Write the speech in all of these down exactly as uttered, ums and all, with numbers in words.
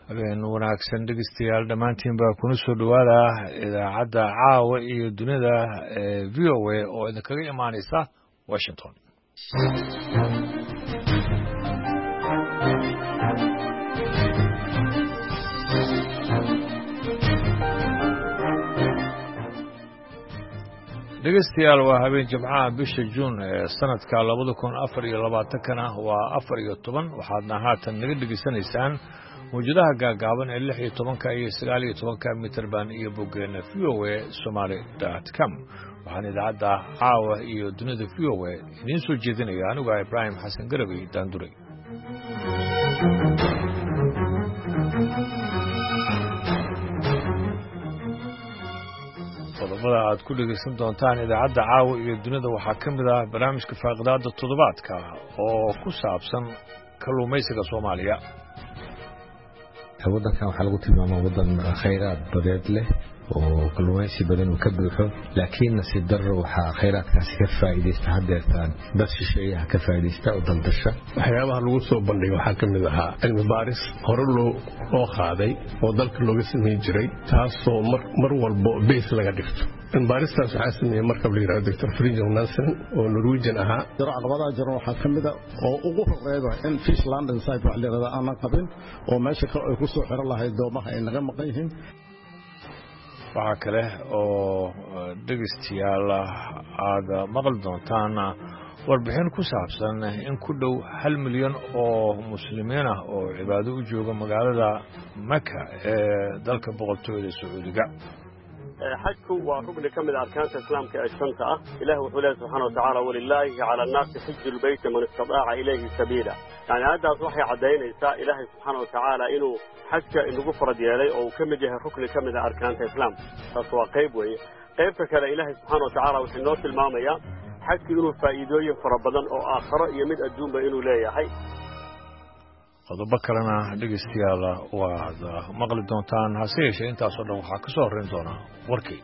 habeen wanaagsan dhegeystayaal dhammaantiin baa kuna soo dhowaada idaacadda caawa iyo dunida ee v o a oo idinkaga imaanaysa washington dhegeystayaal waa habeen jimcaha bisha juun ee sanadka labada kun afar iyo labaatankana waa afar iyo toban waxaadna haatan naga dhegeysanaysaan mawjadaha gaagaaban ee lix iyo tobanka iyo sagaal iyo tobanka mitrban iyo boggeena v o a somaly dot com waxaan idaacadda caawa iyo dunida v o a idiin soo jeedinaya anigu ah ibraahim xasan garabey daanduray qodobada aad ku dhegaysan doontaan idaacadda caawa iyo dunida waxaa ka mid ah barnaamijka faaqidaada toddobaadka oo ku saabsan kalluumaysiga soomaaliya waddankan waxaa lagu tilmaamaa waddan khayraad badeed leh oo kalluumaysi badan uu ka buuxo laakiin nasiib darro waxaa khayraadkaasi ka faa'iidaysta haddeertaan dad shisheeyaha ka faa'iidaysta oo daldasha waxyaabaha lagu soo bandhigay waxaa ka mid ahaa cilmi baaris hore loo loo qaaday oo dalka looga samayn jiray taasoo mar walbo beys laga dhigto cilmibaaristaas waxaa sameeyey markab la yidhahdo doctor Fridtjof Nansen oo Norwegian ahaa caqabadaha jira waxaa ka mid ah oo ugu horeeya in fish landing site wax la yidhahdo aanan qabin oo meesha ay ku soo xiran lahayd doomaha ay naga maqan yihiin waxaa kale oo dhegeystayaal aad maqli doontaan warbixin ku saabsan in ku dhow hal milyan oo muslimiin ah oo cibaado u jooga magaalada maka ee dalka boqortooyada sacuudiga xajku waa rugni ka mid arkaanta islaamka ee shanta ah ilaah wuxuu leeyahay subxaanahu wa tacaala walilaahi cala annaasi xiju lbeyti man istadaaca ilayhi sabiila yani aayaddaas waxay caddaynaysaa ilaahay subxaana wa tacaala inuu xajka inagu farad yeelay oo uu ka mid yahay rukni ka mid a arkaanta islaamka taas waa qayb weeye qaybta kale ilaahay subxaana wa tacaala wuxuu inoo tilmaamayaa xajku inuu faa'iidooyin fara badan oo aakharo iyo mid adduunba inuu leeyahay qodobo kalena dhegeystayaal waad maqli doontaan hase yeeshee intaasoo dhan waxaa ka soo horrayn doonaa warkii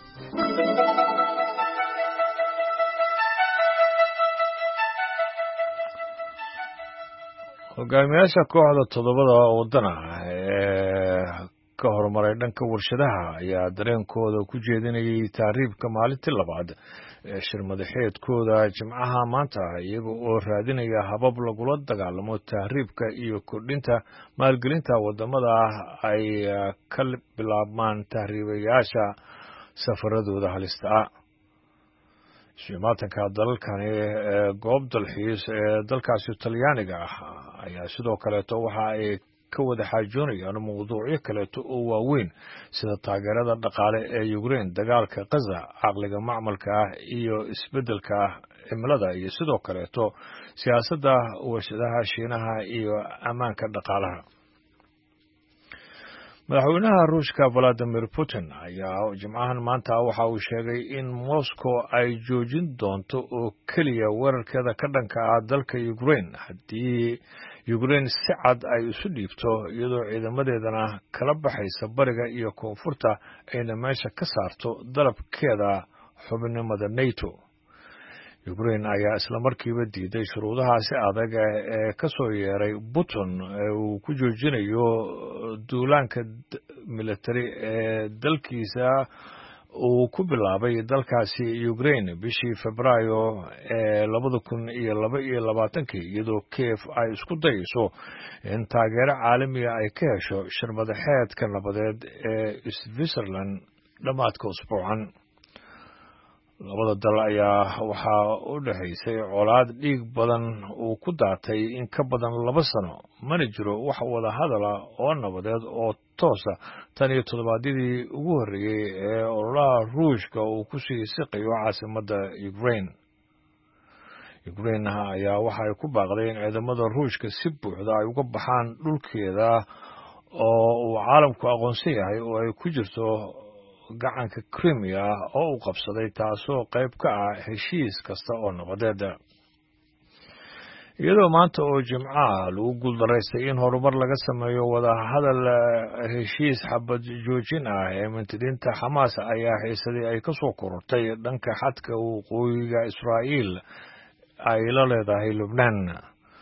hogaamiyaasha kooxda toddobada waddana ee ka horumaray dhanka warshadaha ayaa dareenkooda ku jeedinayay taariibka maalintii labaad ee shir madaxeedkooda jimcaha maanta iyaga oo raadinaya habab lagula dagaalamo tahriibka iyo kordhinta maalgelinta waddamada ay ka bilaabmaan tahriibayaasha safaradooda halista ah ismaatanka dalalkani ee goob dalxiis ee dalkaasi talyaaniga ah ayaa sidoo kaleeto waxa ay ka wada xaajoonayaan mawduucyo kaleeto oo waaweyn sida taageerada dhaqaale ee Ukraine dagaalka Gaza caqliga macmalka ah iyo isbeddelka cimilada iyo sidoo kaleeto siyaasadda warshadaha Shiinaha iyo ammaanka dhaqaalaha madaxweynaha Ruushka Vladimir Putin ayaa jimcahan maanta waxa uu sheegay in Moscow ay joojin doonto oo kaliya weerarkeeda ka dhanka ah dalka Ukraine haddii Ukraine si cad ay isu dhiibto iyadoo ciidamadeedana kala baxaysa bariga iyo koonfurta ayna meesha ka saarto dalabkeeda xubinimada NATO Ukraine ayaa isla markiiba diiday shuruudahaasi adag ee ka soo yeeray Putin ee uu ku joojinayo duulaanka military ee dalkiisa uu ku bilaabay dalkaasi Ukraine bishii Febraayo ee labada kun iyo laba iyo labaatankii iyadoo Kiev ay isku dayayso in taageero caalami ah ay ka hesho shir madaxeedka nabadeed ee Switzerland dhamaadka usbuucan labada dal ayaa waxaa u dhaxaysay colaad dhiig badan uu ku daatay in ka badan laba sano mana jiro wax wada hadal ah oo nabadeed oo toosa tan iyo toddobaadyadii ugu horreeyey ee ololaha ruushka uu ku sii siqayo caasimadda Ukraine Ukraine ayaa waxay ku baaqday in ciidamada ruushka si buuxda ay uga baxaan dhulkeeda oo uu caalamku aqoonsan yahay oo ay ku jirto gacanka Crimea oo uu qabsaday taasoo qayb ka ah heshiis kasta oo nabadeed iyadoo maanta oo jimcaha lagu guuldaraystay in horumar laga sameeyo wada hadal heshiis xabad joojin ah ee mintidiinta Xamaas ayaa xiisadii ay ka soo korortay dhanka xadka waqooyiga Israa'iil ay la leedahay Lubnaan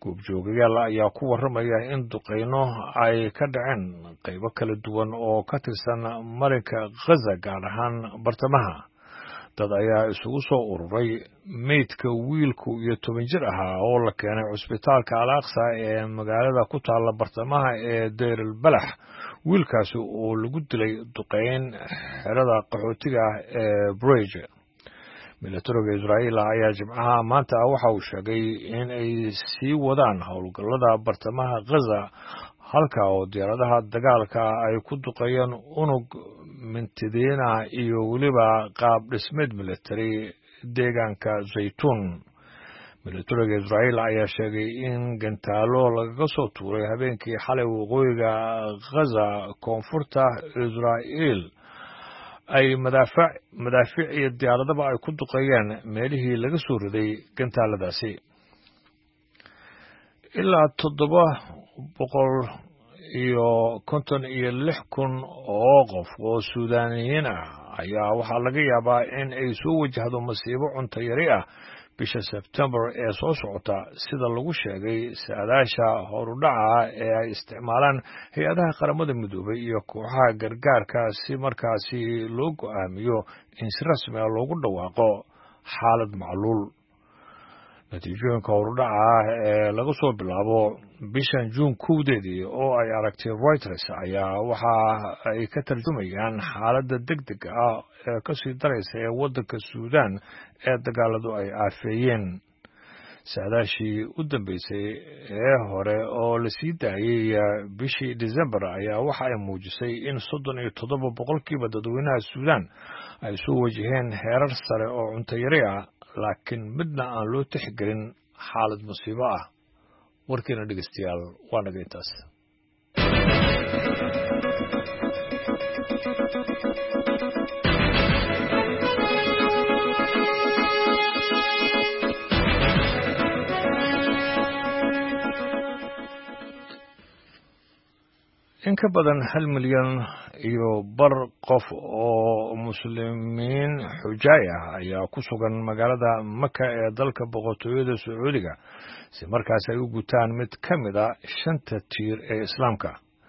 goobjoogayaal ayaa ku warramaya in duqeyno ay ka dhaceen qaybo kala duwan oo ka tirsan marinka Gaza gaar ahaan bartamaha. dad ayaa isugu soo ururay meydka wiilku iyo toban jir ahaa oo la keenay cusbitaalka Al-Aqsa ee magaalada ku taalla bartamaha ee Deir al-Balax. wiilkaasi oo lagu dilay duqeyn xerada qaxootiga ee Bridge. militariga Israa'iil ayaa jimcaha maanta waxa uu sheegay in ay sii wadaan howlgallada bartamaha Gaza halka oo diyaaradaha dagaalka ay ku duqeeyeen unug mintidiina iyo weliba qaab dhismeed military deegaanka Zaytuun. militariga Israa'iil ayaa sheegay in gantaalo laga soo tuuray habeenkii xalay waqooyiga Gaza koonfurta Israa'iil ay madaafiic madaafiic iyo diyaaradaba ay ku duqeeyeen meelihii laga soo riday gantaaladaasi. ilaa toddoba boqol iyo konton iyo lix kun oo qof oo Suudaaniyiin ah ayaa waxaa laga yaabaa in ay soo wajahdo masiibo cunto yari ah bisha Sebtembar ee soo socota sida lagu sheegay saadaasha horudhaca ee ay isticmaalaan hay-adaha qaramada midoobay iyo kooxaha gargaarka si markaasi loo go'aamiyo in si rasmi ah loogu dhawaaqo xaalad macluul. natiijooyinka horudhaca ee laga soo bilaabo bishan Juun kowdeedii oo ay aragtay Reuters ayaa waxa ay ka tarjumayaan xaaladda degdega ah ee ka sii daraysa ee waddanka Suudaan ee dagaaladu ay aafeeyeen. saadaashii u dambeysay ee hore oo la sii daayay bishii December ayaa waxa ay muujisay in soddon iyo toddoba boqolkiiba dadweynaha Suudaan ay soo wajaheen heerar sare oo cunto yari ah laakiin midna aan loo tixgelin xaalad musiibo ah. warkiina dhegeystayaal waa naga intaas. in ka badan hal milyan iyo bar qof oo muslimiin xujaay ah ayaa ku sugan magaalada Maka ee dalka boqortooyada Sacuudiga si markaas ay u gutaan mid ka mid ah shanta tiir ee Islaamka.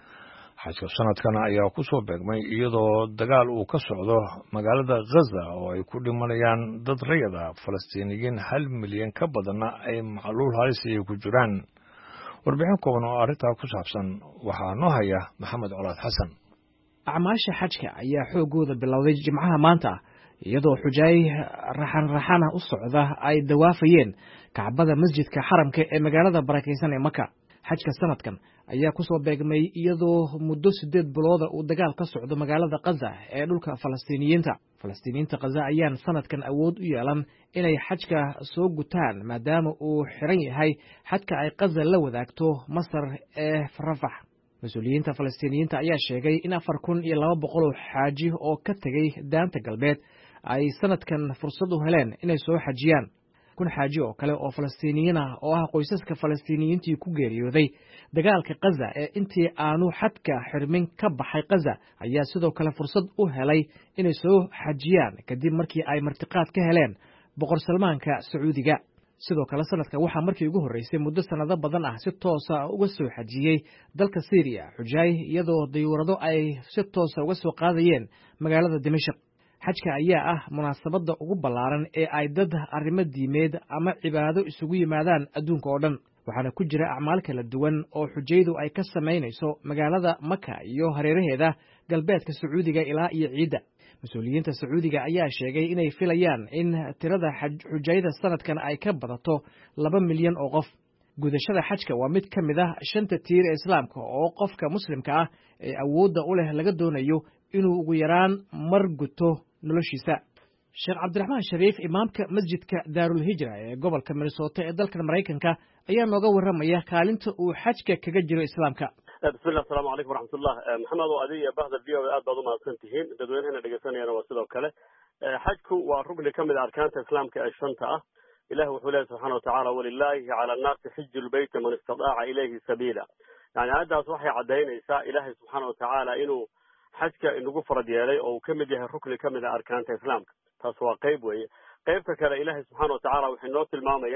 xajka sanadkan ayaa ku soo beegmay iyadoo dagaal uu ka socdo magaalada Gaza oo ay ku dhimanayaan dad rayid ah Falastiiniyiin hal milyan ka badanna ay macluul halis ku jiraan. warbixin kooban oo arrintaa ku saabsan waxaa noo haya Maxamed Colaad Xasan. acmaasha xajka ayaa xoogooda bilowday jimcaha maanta iyadoo xujaay raxan raxana u socda ay dawaafayeen kacbada masjidka xaramka ee magaalada barakeysan ee Maka. xajka sanadkan ayaa ku soo beegmay iyadoo muddo sideed bilooda uu dagaal ka socdo magaalada Gaza ee dhulka Falastiiniyiinta. Falastiiniyiinta Gaza ayaan sanadkan awood u yeelan inay xajka soo gutaan maadaama uu xiran yahay xadka ay Gaza la wadaagto Masar ee Rafax. mas-uuliyiinta Falastiiniyiinta ayaa sheegay in afar kun iyo laba boqol oo xaaji oo ka tegay daanta galbeed ay sanadkan fursad u heleen inay soo xajiyaan. kun xaaji oo kale oo Falastiiniyiin ah oo ah qoysaska Falastiiniyiintii ku geeriyooday dagaalka Gaza ee intii aanu xadka xirmin ka baxay Gaza ayaa sidoo kale fursad u helay inay soo xajiyaan kadib markii ay martiqaad ka heleen boqor Salmaanka Sacuudiga. sidoo kale sanadka waxaa markii ugu horeysay muddo sanado badan ah si toos ah uga soo xajiyay dalka Syria xujaay iyadoo diyuurado ay si toos ah uga soo qaadayeen magaalada Dimashq. xajka ayaa ah munaasabada ugu ballaaran ee ay dad arrimo diimeed ama cibaado isugu yimaadaan adduunka oo dhan, waxaana ku jira acmaal kala duwan oo xujaydu ay ka samaynayso magaalada Maka iyo hareeraheeda galbeedka Sacuudiga ilaa iyo ciidda. mas-uuliyiinta Sacuudiga ayaa sheegay inay filayaan in tirada xujayda sanadkan ay ka badato laba milyan oo qof. gudashada xajka waa mid ka mid ah shanta tiir ee Islaamka oo qofka muslimka ah ee awoodda u leh laga doonayo inuu ugu yaraan mar guto noloshiisa. Sheekh Cabdiraxmaan Shariif, imaamka masjidka Daarul Hijra ee gobolka Minnesota ee dalka Mareykanka, ayaa nooga warramaya kaalinta uu xajka kaga jiro Islaamka. bismillah, assalaamu calaykum waraxmatullah. maxamed oo adiga bahda v o a aad baad u mahadsan tihiin, dadweynaheena dhegeysanayana waa sidoo kale. xajku waa rugni ka mid a arkaanta islaamka ee shanta ah. ilahi wuxuu leeyahy subxaana watacaala walilaahi cala annaasi xiju lbeyti man istadaaca ilayhi sabiila. yani aayaddaas waxay caddaynaysaa ilaahay subxaana watacaala inuu xajka inagu farad yeelay oo uu ka mid yahay rukni ka mid a arkaanta islaamka. taas waa qayb weeye. qaybta kale ilaahay subxaana watacaala wuxuu inoo tilmaamayaa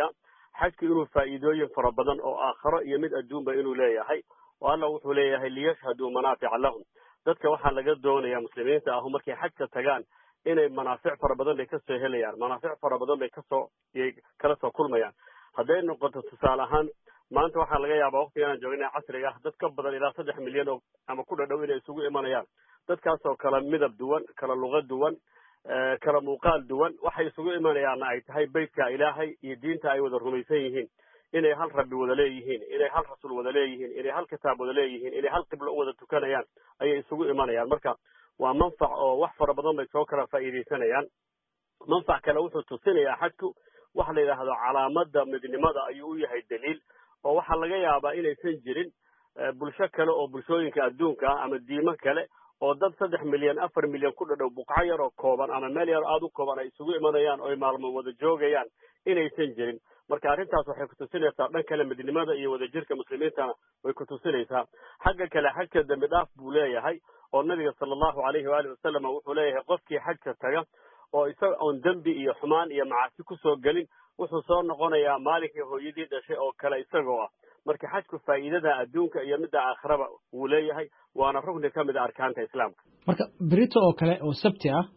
xajku inuu faa'iidooyin fara badan oo aakhiro iyo mid adduunba inuu leeyahay oo alla wuxuu leeyahay liyashhaduu manaafica lahum dadka waxaa laga doonayaa muslimiinta ahu markay xajka tagaan inay manaafic fara badan bay kasoo helayaan manaafic fara badan bay kasoo kala soo kulmayaan hadday noqoto tusaale ahaan maanta waxaa laga yaabaa waqtigan joogna casriga dad ka badan ilaa saddex milyan oo ama ku dhadhow inay isugu imanayaan dadkaasoo kala midab duwan kala luqad duwan kala muuqaal duwan waxay isugu imanayaanna ay tahay beytka ilaahay iyo diinta ay wada rumaysan yihiin inay hal rabbi wada leeyihiin inay hal rasuul wada leeyihiin inay hal kitaab wada leeyihiin inay hal qiblo u wada tukanayaan ayay isugu imanayaan marka waa manfac oo wax fara badan bay soo kala faa'iidaysanayaan manfac kale wuxuu tusinayaa xajku waxa la yidhaahdo calaamada midnimada ayuu u yahay daliil oo waxaa laga yaabaa inaysan jirin bulsho kale oo bulshooyinka adduunka ah ama diimo kale oo dad saddex milyan afar milyan ku dhadhow buqco yar oo kooban ama meel yar aada u kooban ay isugu imanayaan oo ay maalmo wada joogayaan inaysan jirin marka arrintaas waxay kutusinaysaa dhan kale midnimada iyo wadajirka muslimiintana way kutusinaysaa xagga kale xajka dembi dhaaf buu leeyahay oo nabiga sala allahu calayhi waalihi wasalam wuxuu leeyahay qofkii xajka taga oo isaga oon dembi iyo xumaan iyo macaasi kusoo gelin wuxuu soo noqonayaa maalinkii hooyadii dhashay oo kale isagoo ah marka xajku faa'iidada adduunka iyo midda aakhiraba wuu leeyahay waana rugni ka mid a arkaanta islaamka marka berito oo kale oo sabti ah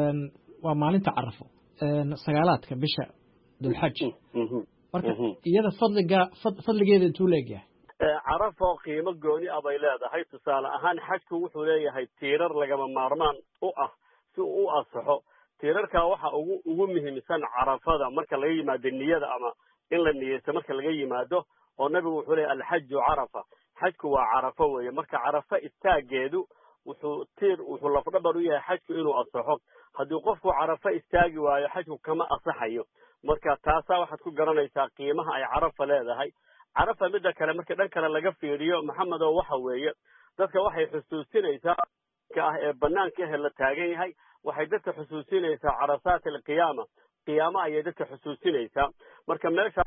waa maalinta carafo sagaalaadka bisha dulxaj marka iyada fadliga fadligeeda intuu leegyahay carafo qiimo gooni ah bay leedahay tusaale ahaan xajku wuxuu leeyahay tiirar lagama maarmaan u ah si uu u asaxo tiirarkaa waxa ugu ugu muhiimsan carafada marka laga yimaado niyada ama in la niyeysto marka laga yimaado oo nabigu wuxuu leeyahay alxaju carafa xajku waa carafo weeye marka carafo istaageedu wuxuu tiir wuxuu lafdhabar u yahay xajku inuu asaxo haddii qofku carafo istaagi waayo xajku kama asaxayo marka taasaa waxaad ku garanaysaa qiimaha ay carafa leedahay carafa midda kale marka dhan kale laga fiiriyo maxamedow waxa weeye dadka waxay xusuusinaysaa ka ah ee banaanka ah la taagan yahay waxay dadka xusuusinaysaa carasaat alqiyaama qiyaama ayay dadka xusuusinaysaa marka meesha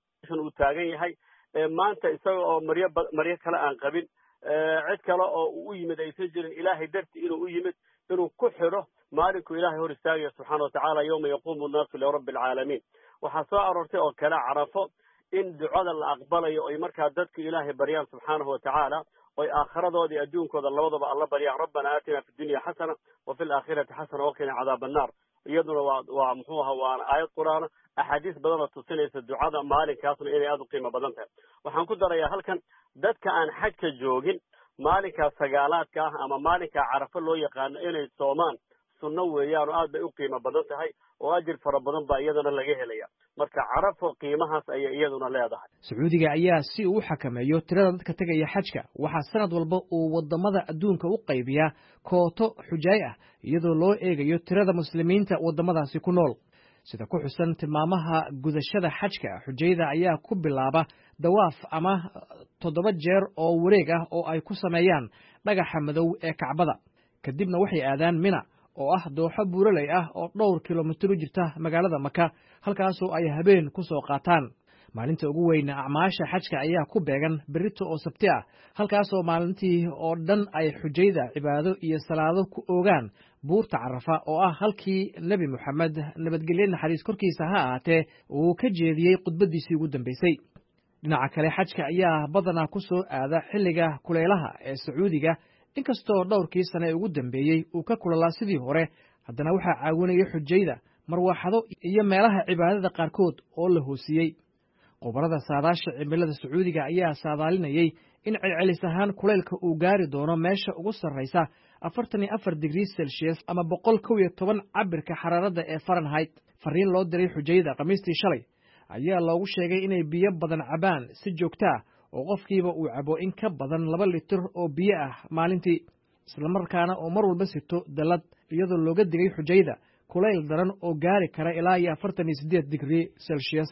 uu taagan yahay maanta isaga oo maryo maryo kale aan qabin cid kale oo u yimid aysan jirin ilaahay darti inuu u yimid inuu ku xidho maalinku ilaahay hor istaagaya subxaana watacaala yawma yaquumu annaasu lirabbi alcaalamiin waxaa soo aroortay oo kale carafo in ducada la aqbalayo oy markaa dadku ilaahay baryaan subxaanahu watacaala oy aakhiradooda iyo adduunkooda labadaba alla baryaan rabbana aatina fi dunya xasana wa fi laakhirati xasana waqina cadaaba annaar iyaduna waa waa muxuu aha waana aayad qur-aana axaadiis badan oo tusinaysa ducada maalinkaasna inay aada u qiimo badan tahay waxaan ku darayaa halkan dadka aan xajka joogin maalinkaa sagaalaadka ah ama maalinkaa carafo loo yaqaano inay soomaan sunno weeyaan oo aad bay u qiimo badan tahay oo ajir fara badan baa iyadana laga helaya marka carafo qiimahaas ayay iyaduna leedahay sacuudiga ayaa si uu u xakameeyo tirada dadka tegaya xajka waxaa sanad walba uu wadamada adduunka u qaybiyaa kooto xujaay ah iyadoo loo eegayo tirada muslimiinta wadamadaasi ku nool sida ku xusan tilmaamaha gudashada xajka xujayda ayaa ku bilaaba dawaaf ama toddoba jeer oo wareeg ah oo ay ku sameeyaan dhagaxa madow ee kacbada kadibna waxay aadaan mina oo ah dooxo buuraley ah oo dhowr kilomitir u jirta magaalada maka halkaasoo ay habeen ku soo qaataan maalinta ugu weyn acmaasha xajka ayaa ku beegan berito oo sabti ah halkaasoo maalintii oo dhan ay xujayda cibaado iyo salaado ku oogaan buurta carafa oo ah halkii nebi moxamed nabadgelye naxariis korkiisa ha ahaatee uu ka jeediyey khudbadiisii ugu dambaysay dhinaca kale xajka ayaa badanaa ku soo aada xilliga kulaylaha ee sacuudiga inkastoo dhowrkii sane ee ugu dambeeyey uu ka kulalaa sidii hore haddana waxaa caawinaya xujayda marwaaxado iyo meelaha cibaadada qaarkood oo la hoosiyey khubarada saadaasha cimilada sacuudiga ayaa saadaalinayey in celcelis ahaan kulaylka uu gaari doono meesha ugu sarraysa afartan iyo afar digrii celsius ama boqol kow iyo toban cabirka xaraaradda ee farenheit fariin loo diray xujayda khamiistii shalay ayaa loogu sheegay inay biyo badan cabaan si joogto ah oo qofkiiba uu cabo in ka badan laba litir oo biyo ah maalintii islamarkaana oo mar walba sito dallad iyadoo looga digay xujayda kulayl daran oo gaari kara ilaa iyo afartan iyo siddeed digrii celsius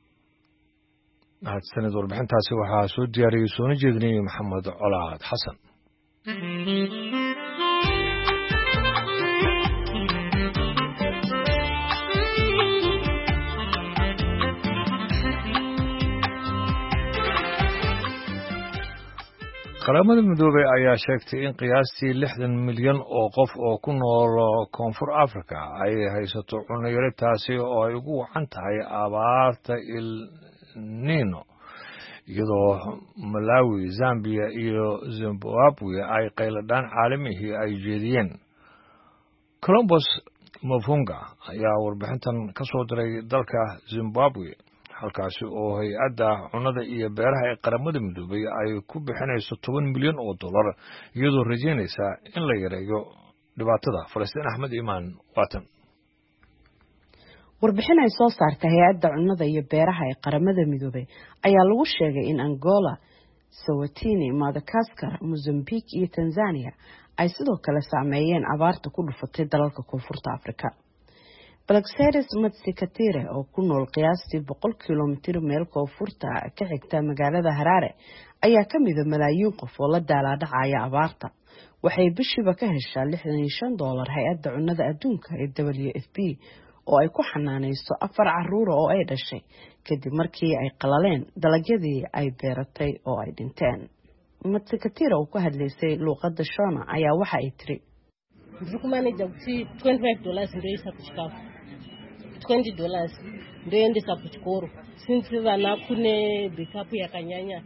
mahadsanid warbixintaasi waxaa soo diyaariyey soona jeedinayay maxamed colaad xasan qaramada midoobey ayaa sheegtay in qiyaastii lixdan milyan oo qof oo ku nool koonfur africa ay haysato cunno yari taasi oo ay ugu wacan tahay abaarta nino iyadoo malawi zambia iyo zimbabwe ay qayladhaan caalamihii ay jeediyeen. columbus mafunga ayaa warbixintan ka soo diray dalka zimbabwe halkaasi oo hay-adda cunnada iyo beeraha ee qaramada midoobay ay ku bixinayso toban milyan oo dollar iyadoo rajaynaysa in la yareeyo dhibaatada. falastiin axmed imaan waatan. warbixin ay soo saartay hay-adda cunnada iyo beeraha ee qaramada midoobay ayaa lagu sheegay in Angola, Swatini, Madagascar, Mozambique iyo Tanzania ay sidoo kale saameeyeen abaarta ku dhufatay dalalka koonfurta Afrika. Balakseres Matsikatire oo ku nool qiyaastii boqol kiiloomitir meel koonfurta ka xigta magaalada Harare ayaa ka mid ah malaayiin qof oo la daalaa-dhacaya abaarta. waxay bishiiba ka heshaa lixdan iyo shan dollar hay-adda cunnada adduunka ee W F P oo ay ku xanaanayso afar caruur oo ay dhashay kadib markii ay qalaleen dalagyadii ay beeratay oo ay dhinteen. Matsikatire oo ku hadlaysay luqadda Shona ayaa waxa ay tiri twenty dollars ndio endesa kuchukuru since vana kune backup ya kanyanya.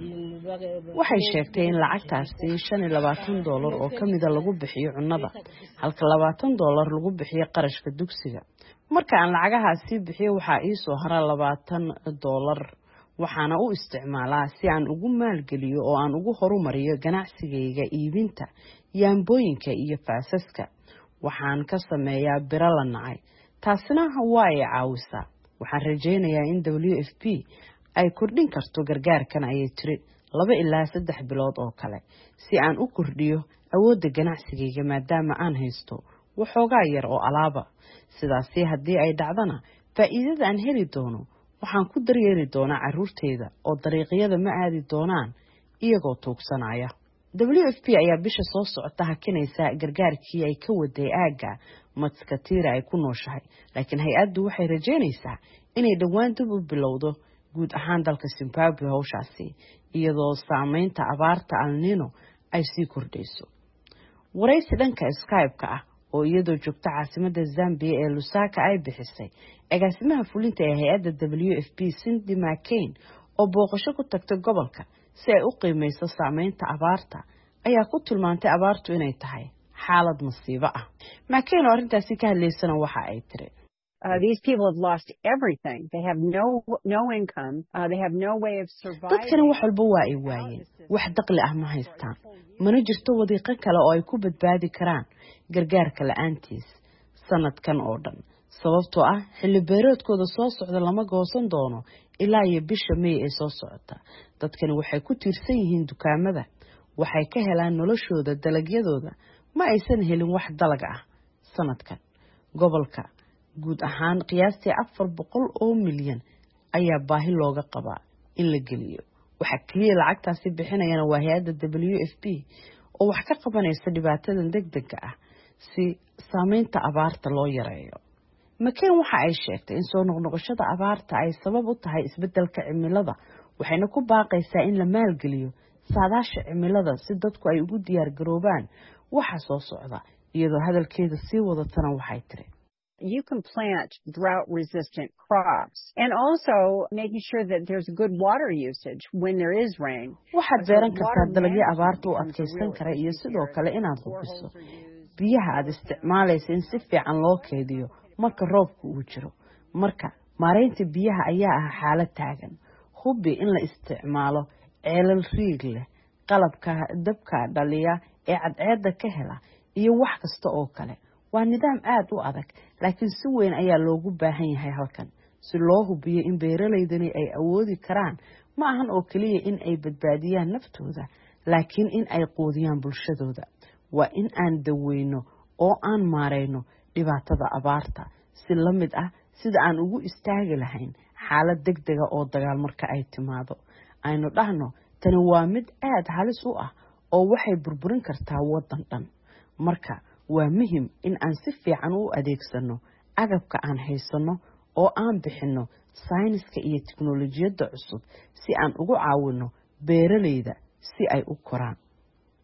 waxay sheegtay in lacagtaasi shan iyo labaatan dollar oo kamida lagu bixiyo cunnada halka labaatan dollar lagu bixiyo qarashka dugsiga. marka aan lacagahaasi bixiyo waxa ii soo hara labaatan dollar waxaana u isticmaalaa si aan ugu maalgeliyo oo aan ugu horumariyo ganacsigayga iibinta yaambooyinka iyo faasaska. waxaan ka sameeyaa biro la nacay taasina waa ay caawisaa. waxaan rajaynayaa in W F P ay kordhin karto gargaarkan ayay tiri laba ilaa saddex bilood oo kale si aan u kordhiyo awoodda ganacsigayga maadaama aan haysto waxoogaa yar oo alaaba. sidaasi haddii ay dhacdana faa'iidada aan heli doono waxaan ku daryeeli doonaa carruurteyda oo dariiqyada ma aadi doonaan iyagoo tuugsanaya. W F P ayaa bisha soo socota hakinaysa gargaarkii ay ka waday aagga Matsikatire ay ku nooshahay laakiin hay-addu waxay rajaynaysaa inay dhowaan dib u bilowdo guud ahaan dalka Zimbabwe hawshaasi iyadoo saameynta abaarta El Nino ay sii kordhayso. waraysi dhanka Skype-ka ah oo iyadoo joogta caasimadda Zambia ee Lusaka ay bixisay agaasimaha fulinta ee hay-adda W F P Cindy McCain oo booqasho ku tagtay gobolka si ay u qiimeyso saameynta abaarta ayaa ku tilmaantay abaartu inay tahay xaalad masiibo ah. McCain oo arrintaasi ka hadlaysana waxa ay tiri Uh, these people have lost everything. They have no no income. Uh, they have no way of surviving. dadkana wax walba waa ay waayeen wax dakhli ah ma haystaan mana jirto wadiiqo kale oo ay ku badbaadi karaan gargaarka la'aantiis sanadkan oo dhan sababtoo ah xilli beereedkooda soo socda lama goosan doono ilaa iyo bisha May ee soo socota. dadkani waxay ku tiirsan yihiin dukaamada waxay ka helaan noloshooda dalagyadooda ma aysan helin wax dalag ah sanadkan. gobolka guud ahaan qiyaastii afar boqol oo milyan ayaa baahi looga qabaa in la geliyo. waxa kaliya lacagtaasi bixinayana waa hay-adda W F P oo wax ka qabanaysa dhibaatadan degdega ah si saameynta abaarta loo yareeyo. McCain waxa ay sheegtay in soo noqnoqoshada abaarta ay sabab u tahay isbeddelka cimilada waxayna ku baaqaysaa in la maalgeliyo saadaasha cimilada si dadku ay ugu diyaar garoobaan waxa soo socda. iyadoo hadalkeeda sii wadatana waxay tiri You can plant drought-resistant crops and also making sure that there's good water usage when there is rain. waxaad beeran kartaa dalagyo abaarta u adkaysan kara iyo sidoo kale inaad hubiso biyaha aad isticmaalaysa in si fiican loo keydiyo marka roobku uu jiro. marka maareynta biyaha ayaa ah xaalad taagan. hubi in la isticmaalo ceelal riig leh qalabka dabka dhaliya ee cadceedda ka hela iyo wax kasta oo kale. waa nidaam aad u adag laakiin si weyn ayaa loogu baahan yahay halkan si loo hubiyo in beeralaydani ay awoodi karaan ma ahan oo kaliya in ay badbaadiyaan naftooda laakiin in ay quudiyaan bulshadooda. waa in aan daweyno oo aan maareyno dhibaatada abaarta si la mid ah sida aan ugu istaagi lahayn xaalad degdega oo dagaal marka ay timaado. aynu dhahno tani waa mid aad halis u ah oo waxay burburin kartaa waddan dhan. marka waa muhiim in aan si fiican u adeegsano agabka aan haysano oo aan bixino sayniska iyo tiknoolajiyadda cusub si aan ugu caawino beeralayda si ay u koraan.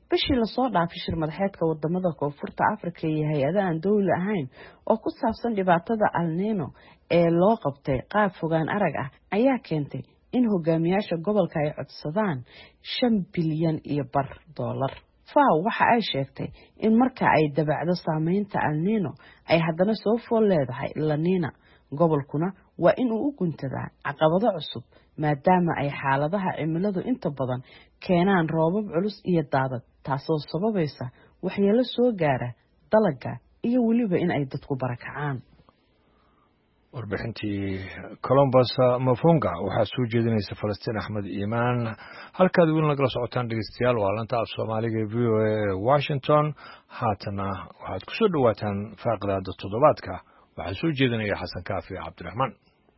bishii lasoo dhaafay shir madaxeedka wadamada koonfurta Afrika iyo hay-adaha aan dowli ahayn oo ku saabsan dhibaatada El Niño ee loo qabtay qaab fogaan arag ah ayaa keentay in hogaamiyaasha gobolka ay codsadaan shan bilyan iyo bar dollar. F A O waxa ay sheegtay in marka ay dabacdo saameynta El Niño ay haddana soo fool leedahay La Niña, gobolkuna waa in uu u guntadaa caqabado cusub maadaama ay xaaladaha cimiladu inta badan keenaan roobab culus iyo daadad, taasoo sababaysa waxyeelo soo gaara dalagga iyo weliba in ay dadku barakacaan. warbixintii Columbus Mafunga waxaa soo jeedinaysa Falastiin Axmed Iimaan. halkaad weli nagala socotaan dhegeystayaal waa lanta af Soomaaliga ee V O A Washington. haatana waxaad ku soo dhawaataan faaqadaada toddobaadka waxaa soo jeedinaya Xasan Kaafi Cabdiraxmaan.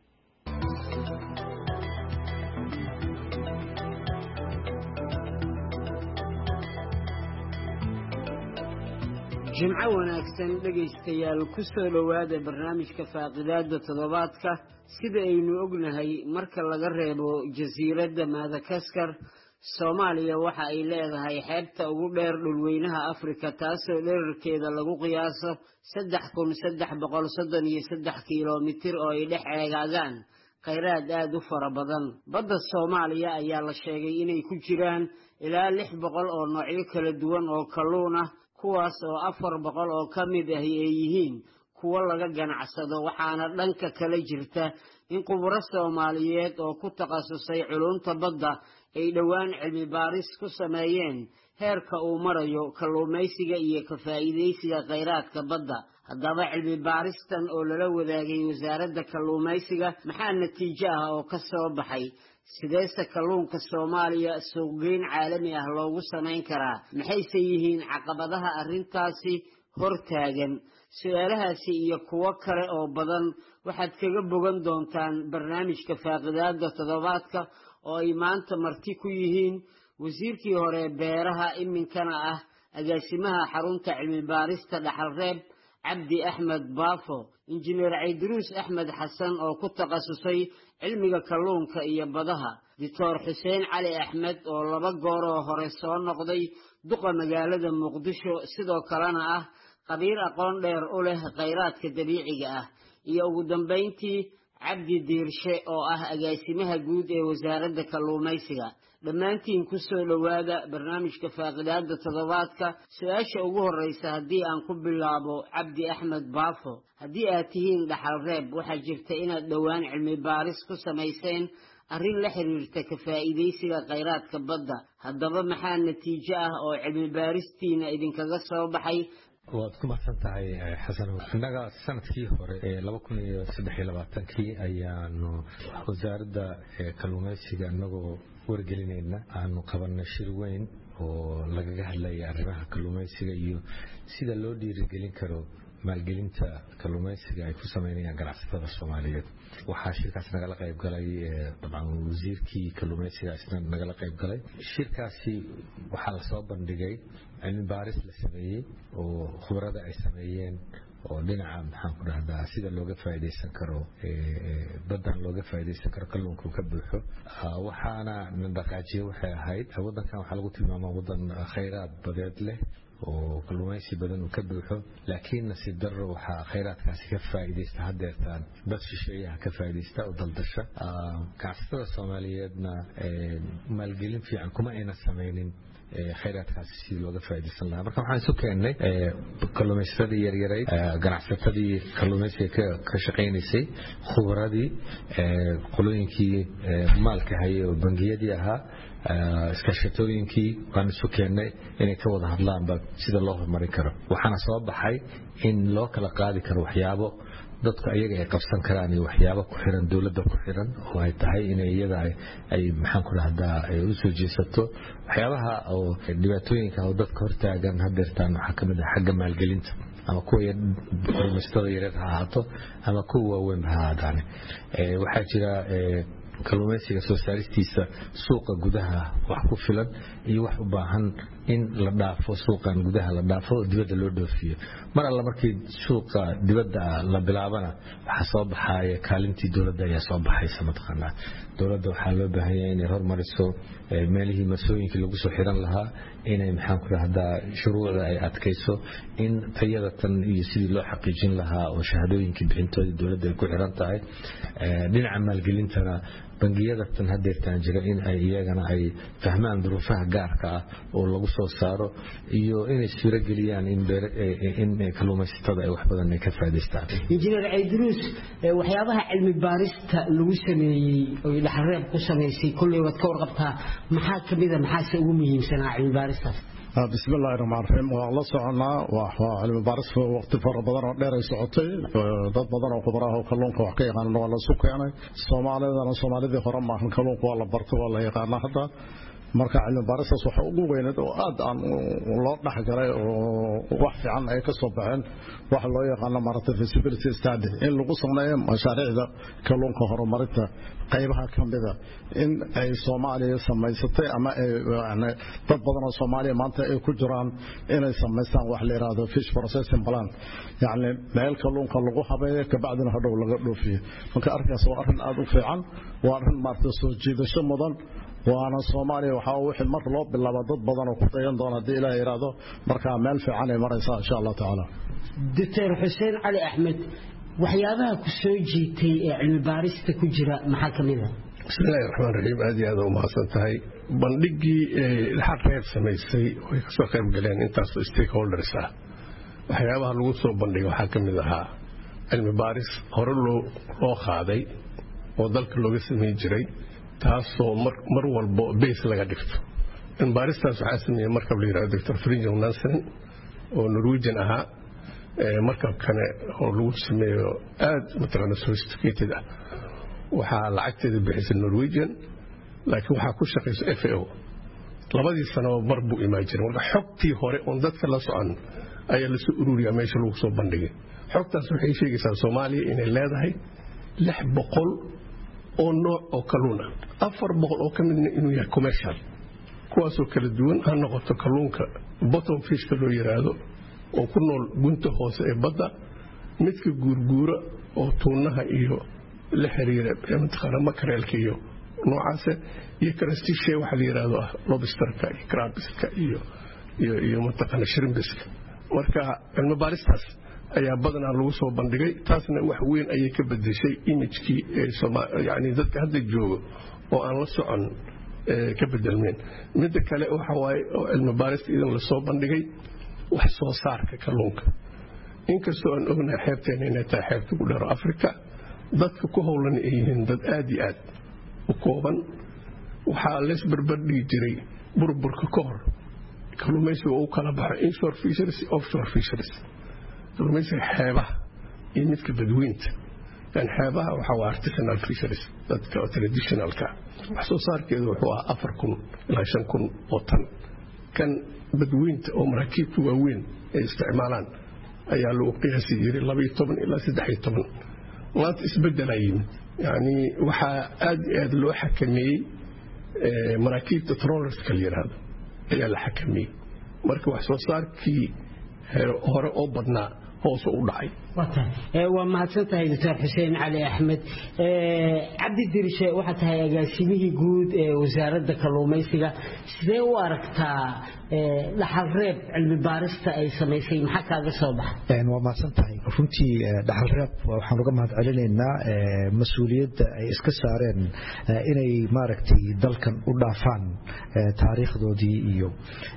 jimco wanaagsan dhegaystayaal ku soo dhowaada barnaamijka faaqidaada toddobaadka. sida aynu ognahay marka laga reebo jasiiradda Madagaskar, Soomaaliya waxa ay leedahay xeebta ugu dheer dhulweynaha Afrika, taasoo dhererkeeda lagu qiyaaso saddex kun saddex boqol soddon iyo saddex kiiloomitir oo ay dhex eegaagaan kheyraad aad u fara badan. badda Soomaaliya ayaa la sheegay inay ku jiraan ilaa lix boqol oo noocyo kala duwan oo kalluun ah, kuwaas oo afar boqol oo ka mid ah ay yihiin kuwa laga ganacsado. waxaana dhanka kale jirta in khubaro Soomaaliyeed oo ku takhasusay culumta badda ay dhowaan cilmi baaris ku sameeyeen heerka uu marayo kalluumaysiga iyo ka faa'iidaysiga kheyraadka badda. haddaba cilmi baaristan oo lala wadaagay wasaaradda kalluumaysiga maxaa natiijo ah oo ka soo baxay? sideese kalluunka Soomaaliya suuqgeyn caalami ah loogu samayn karaa? maxayse yihiin caqabadaha arrintaasi hortaagan? su-aalahaasi iyo kuwo kale oo badan waxaad kaga bogan doontaan barnaamijka faaqidaada toddobaadka oo ay maanta marti ku yihiin wasiirkii hore beeraha iminkana ah agaasimaha xarunta cilmi baarista Dhaxalreeb Cabdi Axmed Baafo, injineer Ciidruus Axmed Xasan oo ku takhasusay cilmiga kalluunka iyo badaha, Dictor Xuseen Cali Axmed oo laba goor oo hore soo noqday duqa magaalada Muqdisho sidoo kalena ah qabiir aqoon dheer u leh kheyraadka dabiiciga ah, iyo ugu dambeyntii Cabdi Diirshe oo ah agaasimaha guud ee wasaaradda kalluumaysiga. dhammaantiin ku soo dhowaada barnaamijka faaqidaada toddobaadka. su-aasha ugu horreysa haddii aan ku bilaabo Cabdi Axmed Baafo, haddii aad tihiin Dhaxalreeb waxaa jirta inaad dhowaan cilmi baaris ku samayseen arrin la xiriirta ka faa'iidaysiga kheyraadka badda. haddaba maxaa natiijo ah oo cilmi baaristiina idinkaga soo baxay? waad ku mahadsan tahay xasan. innaga sanadkii hore ee laba kun iyo saddex iyo labaatankii ayaanu wasaaradda kalluumaysiga inagoo wargelinayna aanu qabanay shir weyn oo lagaga hadlayay arrimaha kalluumaysiga iyo sida loo dhiirigelin karo maalgelinta kalluumaysiga ay ku sameynayaan ganacsatada Soomaaliyeed. waxaa shirkaas nagala qayb galay dabcan wasiirkii kalluumaysiga isna nagala qayb galay. shirkaasi waxaa la soo bandhigay cilmi baaris la sameeyey oo khubarada ay sameeyeen oo dhinaca maxaan ku dhahdaa sida looga faa'iideysan karo badan looga faa'iideysan karo kalluunka ka buuxo. waxaana dhaqaajiye waxay ahayd wadankan waxaa lagu tilmaamaa wadan kheyraad badeed leh oo kalluumaysi badan uu ka buuxo, laakiin nasiib darro waxaa kheyraadkaasi ka faa'iideysta haddeertaan dad shisheeyaha ka faa'iideysta oo daldasha. ganacsatada Soomaaliyeedna maalgelin fiican kuma ayna samaynin kheyraadkaasi sidii looga faa'iideysan lahaa. marka waxaan isu keennay kalluumaysadii yaryaray, ganacsatadii kalluumaysiga ka shaqaynaysay, khubaradii, qolooyinkii maalka hayay oo bangiyadii ahaa, iskaashatooyinkii waan isu keennay inay ka wada hadlaanba sida loo horumarin karo. waxaana soo baxay in loo kala qaadi karo waxyaabo dadku ayaga ay qabsan karaan iyo waxyaabo ku xiran dawladda ku xiran oo ay tahay in iyada ay maxaan ku dhahdaa ay u soo jeesato waxyaabaha oo dhibaatooyinka oo dadka hortaagan haddeertaan waxaa ka mid ah xagga maalgelinta ama kuwa kalluumaysatada yaryar ha ahaato ama kuwa waaweyn ha ahaadaan. waxaa jira kalluumaysiga soo saaristiisa suuqa gudaha wax ku filan iyo wax u baahan in la dhaafo suuqan gudaha la dhaafo dibadda loo dhoofiyo mar alla markii suuqa dibadda la bilaabana waxa soo baxaya kaalintii dawladda ayaa soo baxaysa mataqaanaa dawladda waxaa loo baahan yahay inay hormariso meelihii masooyinkii lagu soo xiran lahaa inay maxaan ku rahdaa shuruucda ay adkayso in tayada tan iyo sidii loo xaqiijin lahaa oo shahaadooyinkii bixintooda dawladda ay ku xiran tahay dhinaca maalgelintana bangiyada tan hadeertaan jira in ay iyagana ay fahmaan duruufaha gaarka ah oo lagu soo saaro iyo inay suuro geliyaan in in kalluumaysatada ay wax badan ay ka faa'iideystaan injineer Aydruus waxyaabaha cilmi baarista lagu sameeyay oo dhaxreeb ku sameysay kulli wad ka warqabtaa maxaa kamid ah maxaa ugu muhiimsan cilmi baaristaas بسم الله الرحمن الرحيم والله سعنا وعلم بارس وقت فر بدر دير سocotay dad badan oo khubaraha oo kalluunka wax ka yaqaan waa la suuq keenay Soomaalida Soomaalida hore ma ahan kalluunka waa la barto waa la yaqaan hadda marka cilmi baaristaas waxa ugu weynayd oo aad aan loo dhaxgalay oo wax fiican ay ka soo baxeen wax loo yaqaan marata feasibility study in lagu sameeyo mashaariicda kalluunka horumarinta qaybaha kamida in ay Soomaaliya samaysatay ama ay dad badan oo Soomaaliya maanta ay ku jiraan inay sameystaan wax la yiraahdo fish processing plant yani meel kalluunka lagu habeeyo ka bacdina hadhow laga dhoofiyo marka arkaas waa arrin aad u fiican waa arrin marta soo jiidasho mudan waana Soomaaliya waxa uu wixii mar loo bilaabo dad badan oo ku dayan doona hadii Ilaahay yiraahdo marka meel fiican ay maraysaa insha Allah taala Doctor Hussein Ali Ahmed waxyaabaha ku soo jiitay ee cilmi baarista ku jira maxaa kamid ah bismillaahir rahmaanir rahiim aad iyo aad u mahadsantahay bandhigii xaqeeb sameysay oo ay ka soo qayb galeen intaas stakeholders ah waxyaabaha lagu soo bandhigay waxa kamid ahaa cilmi baaris hore loo loo qaaday oo dalka looga sameeyay jiray taasoo mar walba base laga dhigto in baaristaas waxa sameeyay markab la yiraahdo Doctor Fridtjof Nansen oo Norwegian ahaa markabkana oo lagu sameeyo aad mataqaana sophisticated ah waxa lacagteeda bixisay Norwegian laakiin waxa ku shaqeeyay F A O labadii sano mar buu imaajin marka xogtii hore oo dadka la socon ayaa la soo ururiyay meesha lagu soo bandhigay xogtaas waxay sheegaysaa Soomaaliya inay leedahay lix boqol oo nooc oo kalluun ah afar boqol oo kamidna inuu yahay commercial kuwaas oo kala duwan ha noqoto kalluunka bottom fish ka loo yiraahdo oo ku nool gunta hoose ee badda midka guurguura oo tuunaha iyo la xiriira intixaana makrelka iyo noocaas iyo crayfish waxa la yiraahdo ah lobsterka iyo crabska iyo iyo iyo mataqana shrimpiska marka cilmi baaristaas ayaa badanaa lagu soo bandhigay taasna wax weyn ayay ka bedeshay image-kii ee Soomaaliya yani dadka hadda joogo oo aan la socon ka bedelmeen midda kale waxa waaye oo cilmi baarista idan la soo bandhigay wax soo saarka kalluunka inkastoo aan ognahay xeebteena inay tahay xeebta ugu dheer Afrika dadka ku howlan ay yihiin dad aad iyo aad u kooban waxaa la isbarbar dhigi jiray burburka ka hor kalluumaysiga uu kala baxo inshore fisheries offshore fisheries kalluumaysiga xeebaha iyo midka badweynta kan xeebaha waxa waa artisanal fisheries dadka traditionalka wax soo saarkeedu wuxuu ahaa afar kun ilaa shan kun oo tan kan badweynta oo maraakiibta waaweyn ay isticmaalaan ayaa lagu qiyaasi jiray laba iyo toban ilaa saddex iyo toban maanta isbedel ay yimid yani waxaa aad aad loo xakameeyey maraakiibta trawlerska la yiraahdo ayaa la xakameeyey marka wax soo saarkii hore oo badnaa hoos u dhacay waa mahadsantahay Doctor Hussein Ali Ahmed Cabdi Dirishe waxa tahay agaasimihii guud ee wasaaradda kalluumaysiga sidee u aragtaa dhaxal reeb cilmi baarista ay sameysay maxaa kaaga soo baxay waa mahadsantahay runtii dhaxal reeb waxaan uga mahad celinaynaa mas'uuliyadda ay iska saareen inay maaragtay dalkan u dhaafaan taariikhdoodii iyo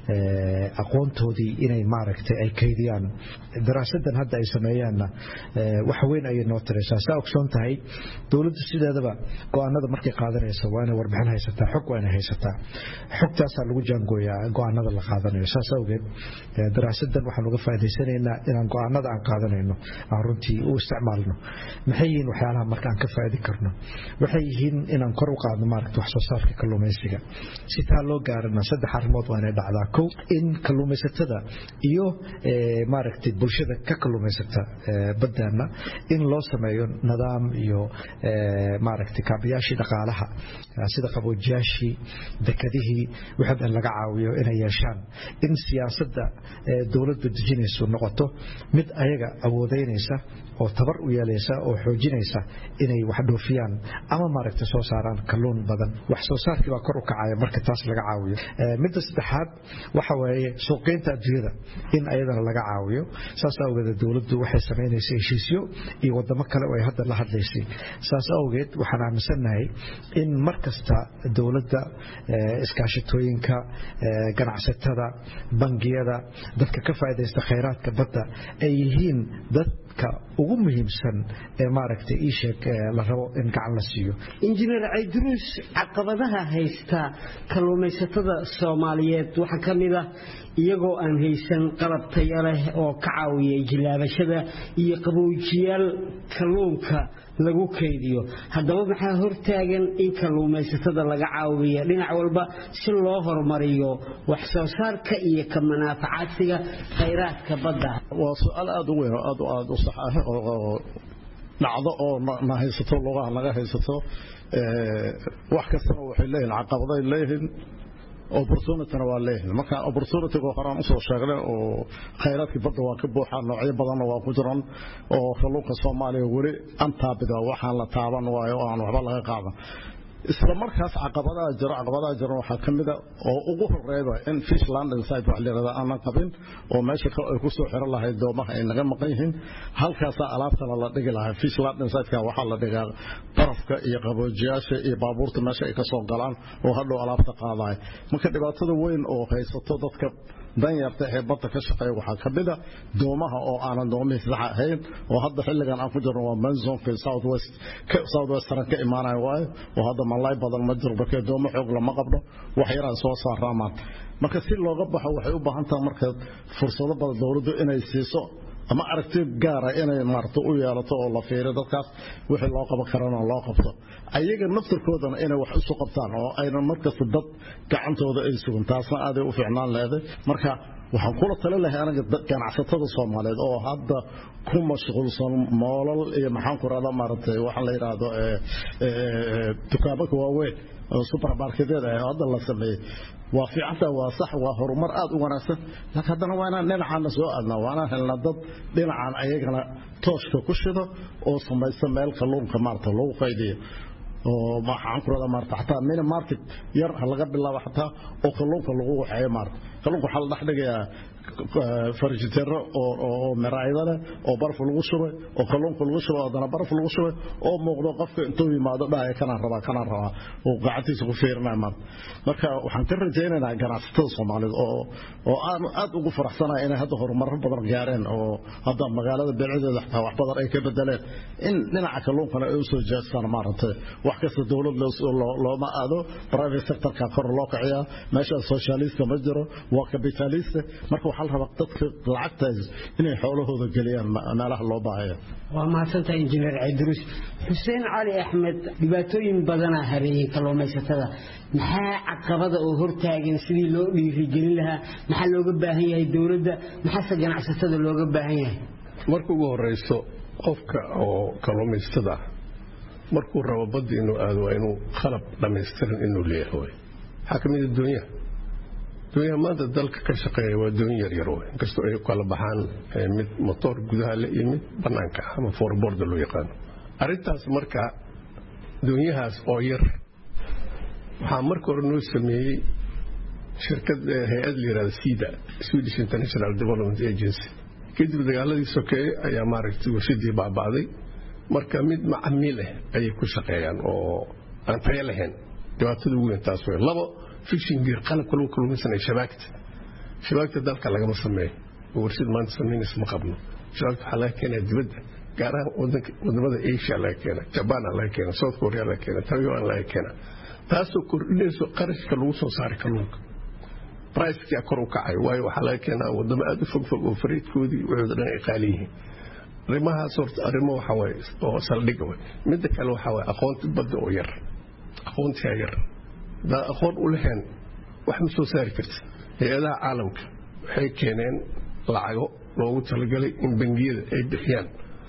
aqoontoodii inay maaragtay ay kaydiyaan daraasadan hadda ay sameeyaan wax weyn ay noo tiraysaa saa ogsoon tahay dawladdu sideedaba go'aanada markay qaadanayso waa inay warbixin haysataa xog waa inay haysataa xogtaas lagu jaangooyaa go'aanada la qaadanayo saas awgeed daraasadan waxaan uga faa'iideysanaynaa inaan go'aanada aan qaadanayno aan runtii u isticmaalno maxay yihiin waxyaalaha marka aan ka faa'iidin karno waxay yihiin inaan kor u qaadno maaragtay wax soo saarka kalluumaysiga si taa loo gaarana saddex arrimood waa inay dhacdaa kow in kalluumaysatada iyo maaragtay bulshada ka kalluumaysata baddaana in loo sameeyo nidaam iyo maaragtay kaabayaashii dhaqaalaha sida qaboojiyaashii dekadihii wixii dhan laga caawiyo inay yeeshaan in siyaasadda dowladda dejinayso noqoto mid ayaga awoodeynaysa oo tabar u yeelaysa oo xoojinaysa inay wax dhoofiyaan ama maaragtay soo saaraan kalluun badan wax soo saarkii baa kor u kacaya marka taas laga caawiyo midda saddexaad waxa weeye suuqgeynta adduunyada in ayadana laga caawiyo saas awgeed dowladdu waxay sameynaysaa heshiisyo iyo wadamo kale oo ay hadda la hadlaysay saas awgeed waxaan aaminsanahay in markasta dowladda iskaashatooyinka ganacsatada bangiyada dadka ka faa'iideysta kheyraadka badda ay yihiin dadka ugu muhiimsan ee maaragtay ii sheeg la rabo in gacan la siiyo injineer Aydruus caqabadaha haysta kalluumaysatada Soomaaliyeed waxa kamid ah iyagoo aan haysan qalab tayo leh oo ka caawiya jilaabashada iyo qaboojiyaal kalluunka lagu keydiyo haddaba maxaa hortaagan in kalluumaysatada laga caawiyo dhinac walba si loo horumariyo wax soo saarka iyo ka manaafacaadsiga kheyraadka badda waa su'aal aad u weyn oo aad aad u sax ah oo dhacdo oo ma haysato lugaha laga haysato ee wax kasta waxay leeyihiin caqabado ay leeyihiin opportunity waa leeyahay marka opportunity go qaraan u soo sheegnay oo kheyraadkii badda waa ka buuxaan noocyo badan oo ku jiraan oo kalluunka Soomaaliya wari anta bida waxaan la taaban waayo oo aan waxba laga qaadan isla markaas caqabadaha jira caqabadaha jira waxa kamid ah oo ugu horeeya in fish landing site wax leeyahay aan qabin oo meesha ay ku soo xiran lahayd doomaha ay naga maqan yihiin halkaas alaabta la dhigi lahaa fish landing site waxa la dhigaa barafka iyo qaboojiyaasha iyo baabuurta meesha ay ka soo galaan oo hadhow alaabta qaadaay marka dhibaatada weyn oo haysato dadka danyarta ee badda ka shaqeeya waxa kamid ah doomaha oo aanan doomihiisa sax ahayn oo hadda xilligan aan ku jirno waa manzonka south west ka south western ka imaanay waayo oo hadda malay badan ma jiro marka doomo xoog lama qabno wax yaraan soo saaraamaan marka si looga baxo waxay u baahan tahay marka fursado badan dawladdu inay siiso ama aragti gaar ah inay marto u yeelato oo la fiiriyo dadkaas wixii loo qaban karana loo qabto ayaga naftirkoodana inay wax u soo qabtaan oo ayna markasta dad gacantooda ay sugan taasna aad ay u fiicnaan leedahay marka waxaan kula talo lahay anaga ganacsatada Soomaaliyeed oo hadda ku mashquulsan moolal iyo maxaan ku raada maartay waxa la yiraahdo ee dukaamada waaweyn oo supermarketyada ay hadda la sameeyay waa fiicanta waa sax waa horumar aad u wanaagsan laakiin haddana waa inaan dhinacan soo aadna waa inaan helna dad dhinacan ayagana tooshka ku shido oo samaysta meel kalluunka maarta lagu qaydiyo oo maxaan ku raada maarta xataa mini market yar laga bilaabo xataa oo kalluunka lagu waxay maarta kalluunka waxa la dhaxdhigayaa farjitero oo oo maraayada oo baraf lagu shubay oo kalluunka lagu shubay oo baraf lagu shubay oo muuqdo qofka intuu yimaado dhaay kana raba kana raba oo gacantiisa ku fiirnaa marka waxaan ka rajaynaynaa ganacsatada Soomaaliyeed oo oo aan aad ugu faraxsanahay inay hadda horumar badan gaareen oo hadda magaalada beelceeda xataa wax badan ay ka bedeleen in dhinaca kalluunkana ay soo jeestaan maartay wax kasta dawladda loo ma aado private sector ka kor loo kaciya meesha socialist ma jiro waa capitalist marka waxa la rabaa dadka lacagtaas inay xoolahooda galiyaan meelaha loo baahayo waa maasanta injineer Aydruus Hussein Ali Ahmed dhibaatooyin badan ah hareeyay kalluumaysatada maxaa caqabada oo hortaagan sidii loo dhiirigelin lahaa maxaa looga baahan yahay dawladda maxaa ganacsatada looga baahan yahay marka ugu horeyso qofka oo kalluumaysatada markuu rabo badda inuu aado inuu qalab dhameystiran inuu leeyahay xakamida dunya dunya maanta dalka ka shaqeeya waa doon yar yar oo inkastoo ay kala baxaan mid motor gudaha la yimid banaanka ama forboard loo yaqaan arintaas marka doonyahaas oo yar waxa marka hore noo sameeyay shirkad hay'ad la yiraahdo SIDA Swedish International Development Agency kadib dagaaladii sokeeye ayaa maaragtay warshadii baabaaday marka mid macmiil ah ay ku shaqeeyaan oo aan tayo lahayn dhibaatada ugu weyn taas way labo fishing gear qalabka lagu kalluumaysanay shabaagta shabaagta dalka laga sameeyo warshad maanta sameynaysa ma qabno shabaagta waxa laga keenaa dibadda gaar ahaan wadamada Asia laga keenaa Japan laga keenaa South Korea laga keenaa Taiwan laga keenaa taasoo kordhinayso qarashka lagu soo saaro kalluunka price-ka kor u kacay waayo waxa laga keenaa wadamo aad u fog fog oo fariidkoodii wuxuu dhan ay qaali yihiin arrimaha sorta arrimo waxa way oo saldhiga way mid kale waxa way aqoonta badda oo yar aqoonta yar da aqoon u leheen wax ma soo saari kartid hay'adaha caalamka waxay keeneen lacago loogu talagalay in bangiyada ay bixiyaan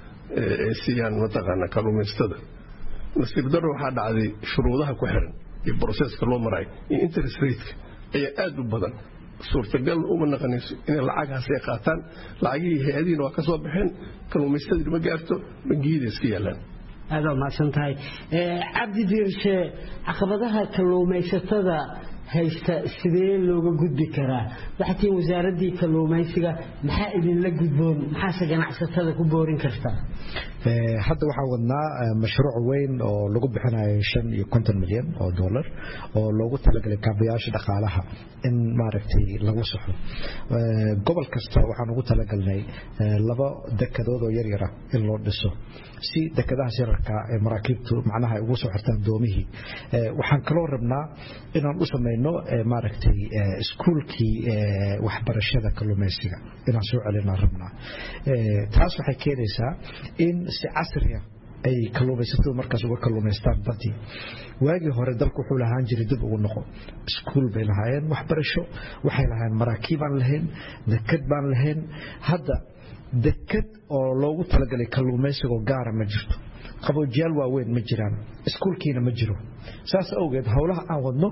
ay siiyaan mataqaana kalluumaystada nasiib darro waxaa dhacday shuruudaha ku xiran iyo broseska loo marayo iyo interest rateka ayaa aad u badan suurtagal uma naqanayso inay lacagahaas ay qaataan lacagihii hay-adihiina waa ka soo baxeen kalluumaystadii ma gaarto bangiyada iska yaalaan aad waa mahadsan tahay cabdi diirshe caqabadaha kalluumaysatada haysta sidee looga gudbi karaa waxaa tiin wasaaraddii kalluumaysiga maxaa idinla gudboon maxaase ganacsatada ku boorin kartaa hadda waxaan wadnaa mashruuc weyn oo lagu bixinayo shan iyo konton milyan oo dollar oo loogu talagalay kaabayaasha dhaqaalaha in maaragtay lagu saxo gobol kasta waxaan ugu talagalnay laba dekadood oo yar yara in loo dhiso si dekadahaas yararka ee maraakiibtu macnaha ay ugu soo xirtaan doomihii waxaan kaloo rabnaa inaan u samayno maaragtay iskuulkii waxbarashada kalluumaysiga inaan soo celinaan rabnaa taas waxay keenaysaa in si casri ah ay kalluumaysatadu markaas uga kalluumaystaan badii waagii hore dalku wuxuu lahaan jiray dib ugu noqo iskuul bay lahaayeen waxbarasho waxay lahaayeen maraakiib aan lahayn dekad baan lahayn hadda dekad oo loogu talagalay kalluumaysigoo gaara ma jirto qaboojiyaal waaweyn ma jiraan iskuulkiina ma jiro saas awgeed howlaha aan wadno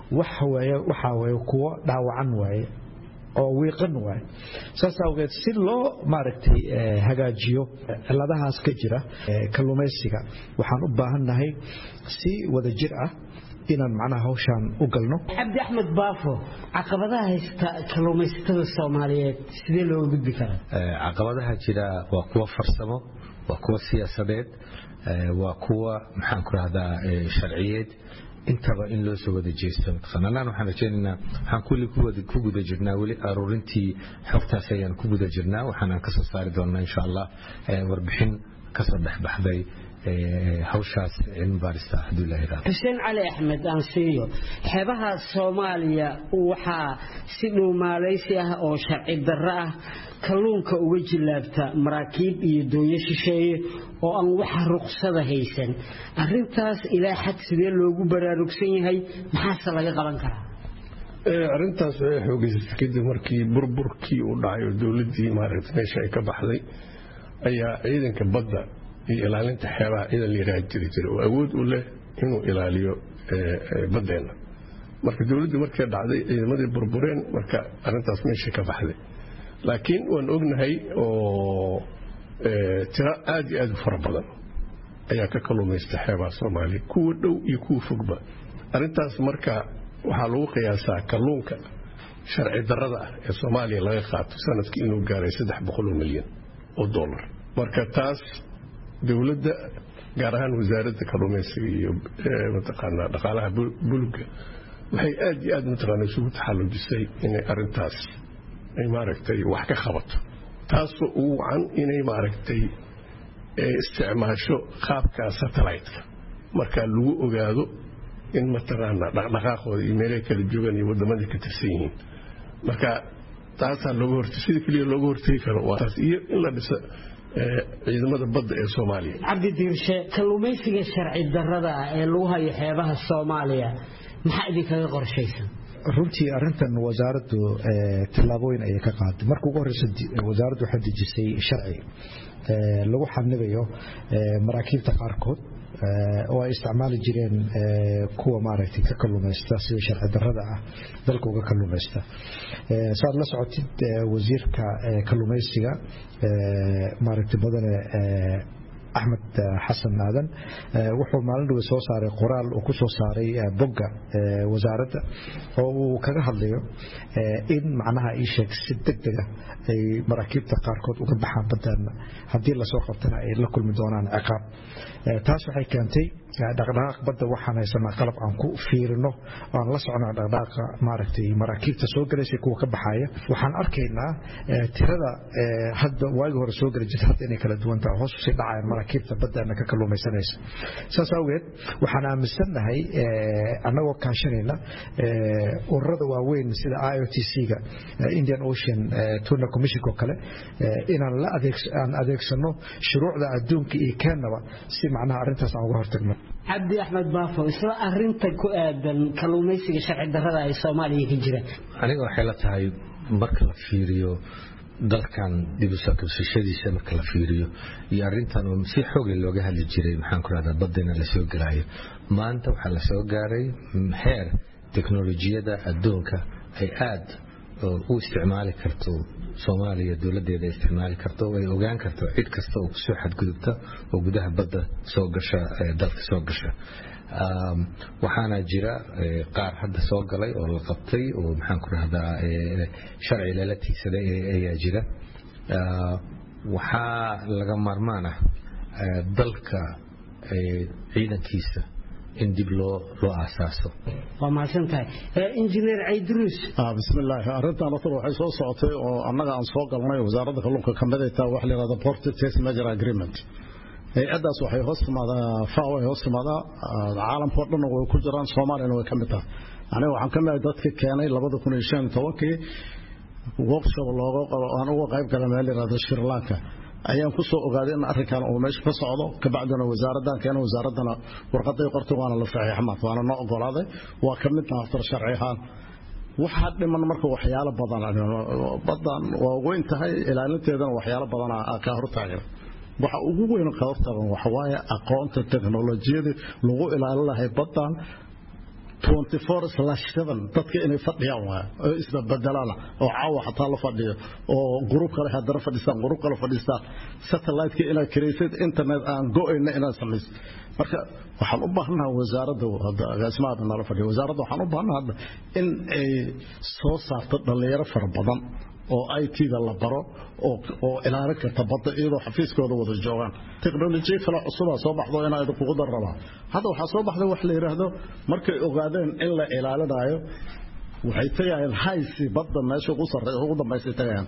waxaa weeye kuwo dhaawacan waaye oo wiiqan waay saas awgeed si loo maaragtay hagaajiyo ciladahaas ka jira kalluumaysiga waxaan u baahannahay si wada jir ah inaan macnaha hawshaan u galno cabdi axmed baafo caqabadaha haysta kalluumaysatada Soomaaliyeed sidee loo gudbi karaa caqabadaha jira waa kuwa farsamo waa kuwa siyaasadeed waa kuwa maxaan ku rahdaa sharciyeed intaba in loo soo wada jeesto qananaan waxaan rajaynaynaa waxaan kulli ku wada ku guda jirnaa wali aruurintii xogtaas ayaan ku guda jirnaa waxaan ka soo saari doonaa insha Allah warbixin ka soo dhaxbaxday hawshaas in baarista haduu ilaahay raaxo Xuseen Cali Axmed aan siiyo xeebaha Soomaaliya waxa si dhuumaalaysi ah oo sharci darro ah kalluunka uga jilaabta maraakiib iyo dooyo shisheeye oo aan wax ruqsada haysan arintaas ilaa xad sidee loogu baraarugsan yahay maxaa laga qaban karaa ee arintaas way xoogaysay kadib markii burburkii uu dhacay dawladii maaragtay meesha ay ka baxday ayaa ciidanka badda iyo ilaalinta xeebaha ciidan la yiraahdo jiray oo awood u leh inuu ilaaliyo baddeena marka dawladdu markay dhacday ciidamadii burbureen marka arintaas meesha ka baxday laakiin waan ognahay oo tira aad iyo aad u fara badan ayaa ka kalluumaysta xeebaha Soomaaliya kuwa dhow iyo kuwa fogba arintaas marka waxaa lagu qiyaasaa kalluunka sharci darrada ah ee Soomaaliya laga qaato sanadkii inuu gaaray saddex boqol oo milyan oo dollar marka taas dawladda gaar ahaan wasaaradda kalluumaysiga iyo mataqaanaa dhaqaalaha bulugga waxay aad iyo aad mataqaanaa isugu taxallujisay inay arintaas ay maaragtay wax ka qabato taasoo ugu wacan inay maaragtay isticmaasho qaabka satellite-ka marka lagu ogaado in mataqaanaa dhaqdhaqaaqooda iyo meelaha kala joogan iyo wadamada ka tirsan yihiin marka taasaa looga hortay sida kaliya looga hortagi karo waa taas iyo in la dhiso ciidamada badda ee Soomaaliya cabdi diirshe kalluumaysiga sharci darrada ah ee lagu hayo xeebaha Soomaaliya maxaa idinkaga qorshaysan runtii arintan wasaaraddu talaabooyin ay ka qaaday markii ugu horeysay wasaaraddu waxay dejisay sharci lagu xanibayo maraakiibta qaarkood oo ay isticmaali jireen kuwa maaragtay ka kalluumaysta sida sharci darrada ah dalka uga kalluumaysta saad la socotid wasiirka kalluumaysiga maaragtay badane Ahmed Hassan Aadan wuxuu maalin dhow soo saaray qoraal oo ku soo saaray bogga wasaaradda oo uu kaga hadlayo in macnaha ay sheeg si degdeg ah ay maraakiibta qaarkood uga baxaan badana hadii la soo qabtana ay la kulmi doonaan ciqaab taas waxay keentay dhaqdhaqaaq badda waxaan haysanaa qalab aan ku fiirino aan la socono dhaqdhaqaaqa maaragtay maraakiibta soo galaysa kuwa ka baxaya waxaan arkaynaa tirada hadda waagi hore soo galay jirta hadda inay kala duwan tahay hoos u sii dhacayaan maraakiibta badda ka kalluumaysanaysa saas awgeed waxaan aaminsanahay annagoo kaashanayna ururada waaweyn sida I O T C-ga Indian Ocean Tuna Commission oo kale inaan la adeegsano shuruucda adduunka iyo Kenya si macnaha arintaas aan uga hortagno cabdi axmed baafo isla arinta ku aadan kalluumaysiga sharci darrada ay Soomaaliya ka jiraan aniga waxay la tahay marka la fiiriyo dalkan dib u soo kabsashadiisa marka la fiiriyo iyo arrintan oo si xoog leh looga hadli jiray maxaan ku rahdaa badina la soo galaayo maanta waxaa la soo gaaray heer teknolojiyada adduunka ay aad u isticmaali karto Soomaaliya dawladeeda isticmaali karto way ogaan karto cid kasta oo soo xadgudubta oo gudaha badda soo gasha dalka soo gasha waxaana jira qaar hadda soo galay oo la qabtay oo maxaan ku rahdaa sharci la tiigsaday ayaa jira waxa laga maarmaan ah dalka ciidankiisa in dib loo loo aasaaso waa maasantahay injineer Aydruus ah bismillaah arintan waxay soo socotay oo annaga aan soo galnay wasaaradda kalluunka kamidayta wax la yiraahdo Port Tax Major Agreement hay'adaas waxay hoos timaadaa faaw ay hoos timaadaa caalamka oo dhan way ku jiraan Soomaaliya way kamid tahay aniga waxaan kamid dadka keenay laba kun iyo shan iyo toban workshop looga qabo aan uga qayb galay meel la yiraahdo Sri Lanka ayaan ku soo ogaaday in arrinkan uu meesha ka socdo ka bacdina wasaaraddan keenay wasaaradana warqaday qortay waana la saxiixay ma waana noo ogolaaday waa kamid tahay sharci ahaan waxa dhiman marka waxyaalo badan badan waa weyn tahay ilaalinteedana waxyaalo badan ka hortaagan waxa ugu weyn ka hortaagan waxa waaye aqoonta teknolojiyada lagu ilaalin lahayd badan twenty-four slash seven dadka inay fadhiyaan waa isla badalana oo caawa xataa la fadhiyo oo group kale hadara fadhiistaan group kale fadhiistaan satellite ka ila created internet aan go'ayna ina sameys marka waxaan u baahanahay wasaaradda agaasimaha nala fadhiyo wasaaradda waxaan u baahanahay in ay soo saarto dhalinyaro fara badan oo I T-da la baro oo oo ilaalin karta badda iyadoo xafiiskooda wada joogan technology kala cusub soo baxdo in ay ku darraba hada waxa soo baxday wax la yiraahdo markay ogaadeen in la ilaalinayo waxay tagayeen haysi badda meesha ugu sarreeyo ugu dambeysay tagayeen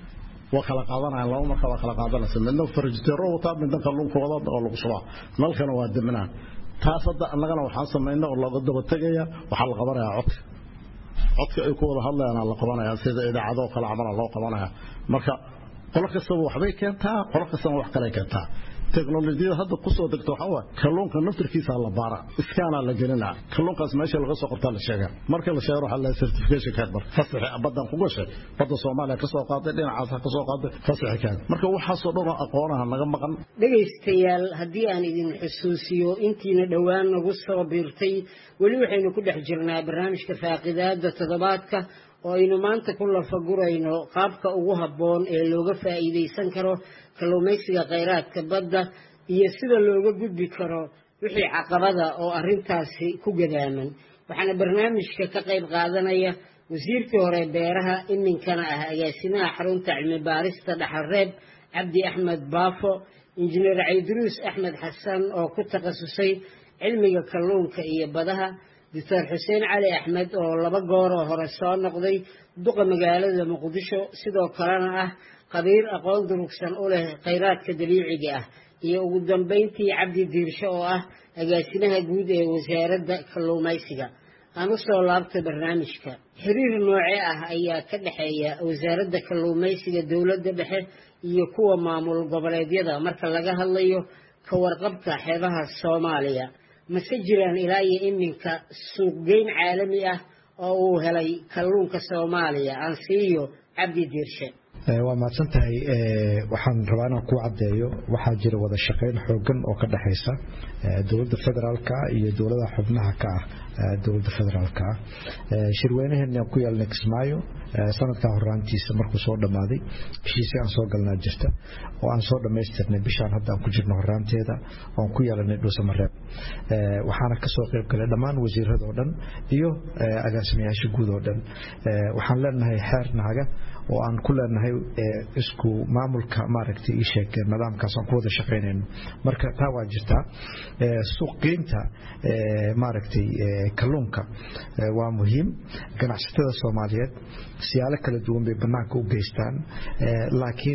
waa kala qaadanayaan laba marka waa kala qaadanaysa midna farjitero wata midna kalluunkooda oo lagu shubaa nalkana waa diminaan taas hadda annagana waxaan sameeynaa oo laga daba tagaya waxa la qabanayaa cod codka ay ku wada hadlayaan la qabanayaa sida idaacado kala camal loo qabanayaa marka qolo kasta waxbay keentaa qolo kasta wax kale keentaa teknolojiyada hadda ku soo degto waxa waa kalluunka naftirkiisa la baara iskaana la gelinaa kalluunkaas meesha laga soo qortaa la sheegaa marka la sheego waxa la certification card bar fasax abadan ku gashay badda Soomaaliya ka soo qaaday dhinacaas ka soo qaaday fasax card marka waxa soo dhow aqoonaha naga maqan dhageystayaal hadii aan idin xusuusiyo intiina dhawaan nagu soo biirtay wali waxaynu ku dhex jirnaa barnaamijka faaqidaada toddobaadka oo aynu maanta ku lafagurayno qaabka ugu habboon ee looga faa'iideysan karo kalluumaysiga kheyraadka badda iyo sida looga gudbi karo wixii caqabada oo arrintaasi ku gadaaman waxaana barnaamijka ka qayb qaadanaya wasiirkii hore beeraha iminkana ah agaasimaha xarunta cilmi baarista dhaxalreeb cabdi axmed baafo injineer Aydruus Axmed Xasan oo ku takhasusay cilmiga kalluunka iyo badaha Doctor Xuseen Cali Axmed oo laba goor hore soo noqday duqa magaalada Muqdisho sidoo kalena ah qabiir aqoon durugsan u leh kheyraadka dabiiciga ah iyo ugu dambeyntii Cabdi Diirsho oo ah agaasimaha guud ee wasaaradda kalluumaysiga aan u soo laabtay barnaamijka xiriir nooce ah ayaa ka dhaxeeya wasaaradda kalluumaysiga dawladda dhexe iyo kuwa maamul goboleedyada marka laga hadlayo ka warqabka xeebaha Soomaaliya mase jiraan ilaa iyo iminka suuqgeyn caalami ah oo uu helay kalluunka Soomaaliya aan siiyo Cabdi Diirsho waa maadsantahay waxaan rabaa inaan ku cadeeyo waxaa jira wada shaqeyn xoogan oo ka dhaxaysa dawladda federaalka iyo dawladaha xubnaha ka ah dawladda federaalka shirweynaheena ku yeelnay Kismaayo sanadka horaantiisa markuu soo dhamaaday bishiisii aan soo galnaa jirta oo aan soo dhameystirnay bishaan hadda aan ku jirno horaanteeda oo ku yeelanay Dhuusamareeb waxaana ka soo qayb galay dhammaan wasiirada oo dhan iyo agaasimayaasha guud oo dhan waxaan leenahay xeer naaga oo aan ku leenahay isku maamulka maaragtay ii sheeg nidaamkaas aan ku wada shaqeynayno marka taa waa jirta suuqgeynta maaragtay kalluunka waa muhiim ganacsatada Soomaaliyeed siyaalo kala duwan bay banaanka u geystaan laakiin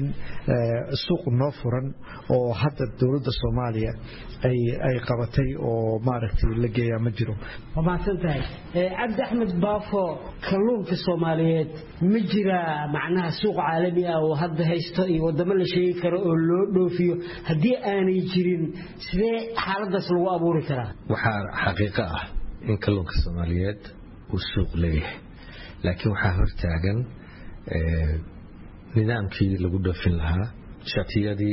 suuq noo furan oo hadda dawladda Soomaaliya ay ay qabatay oo maaragtay la geeyaa ma jiro ma santahay Cabdi Axmed Baafo kalluunka Soomaaliyeed ma jira macnaha suuq caalami ah oo hadda haysto iyo wadamo la sheegi karo oo loo dhoofiyo hadii aanay jirin sidee xaaladaas lagu abuuri karaa waxa xaqiiqo ah in kalluunka Soomaaliyeed uu suuq leeyahay laakiin waxa hortaagan nidaamkii lagu dhoofin lahaa shatiyadii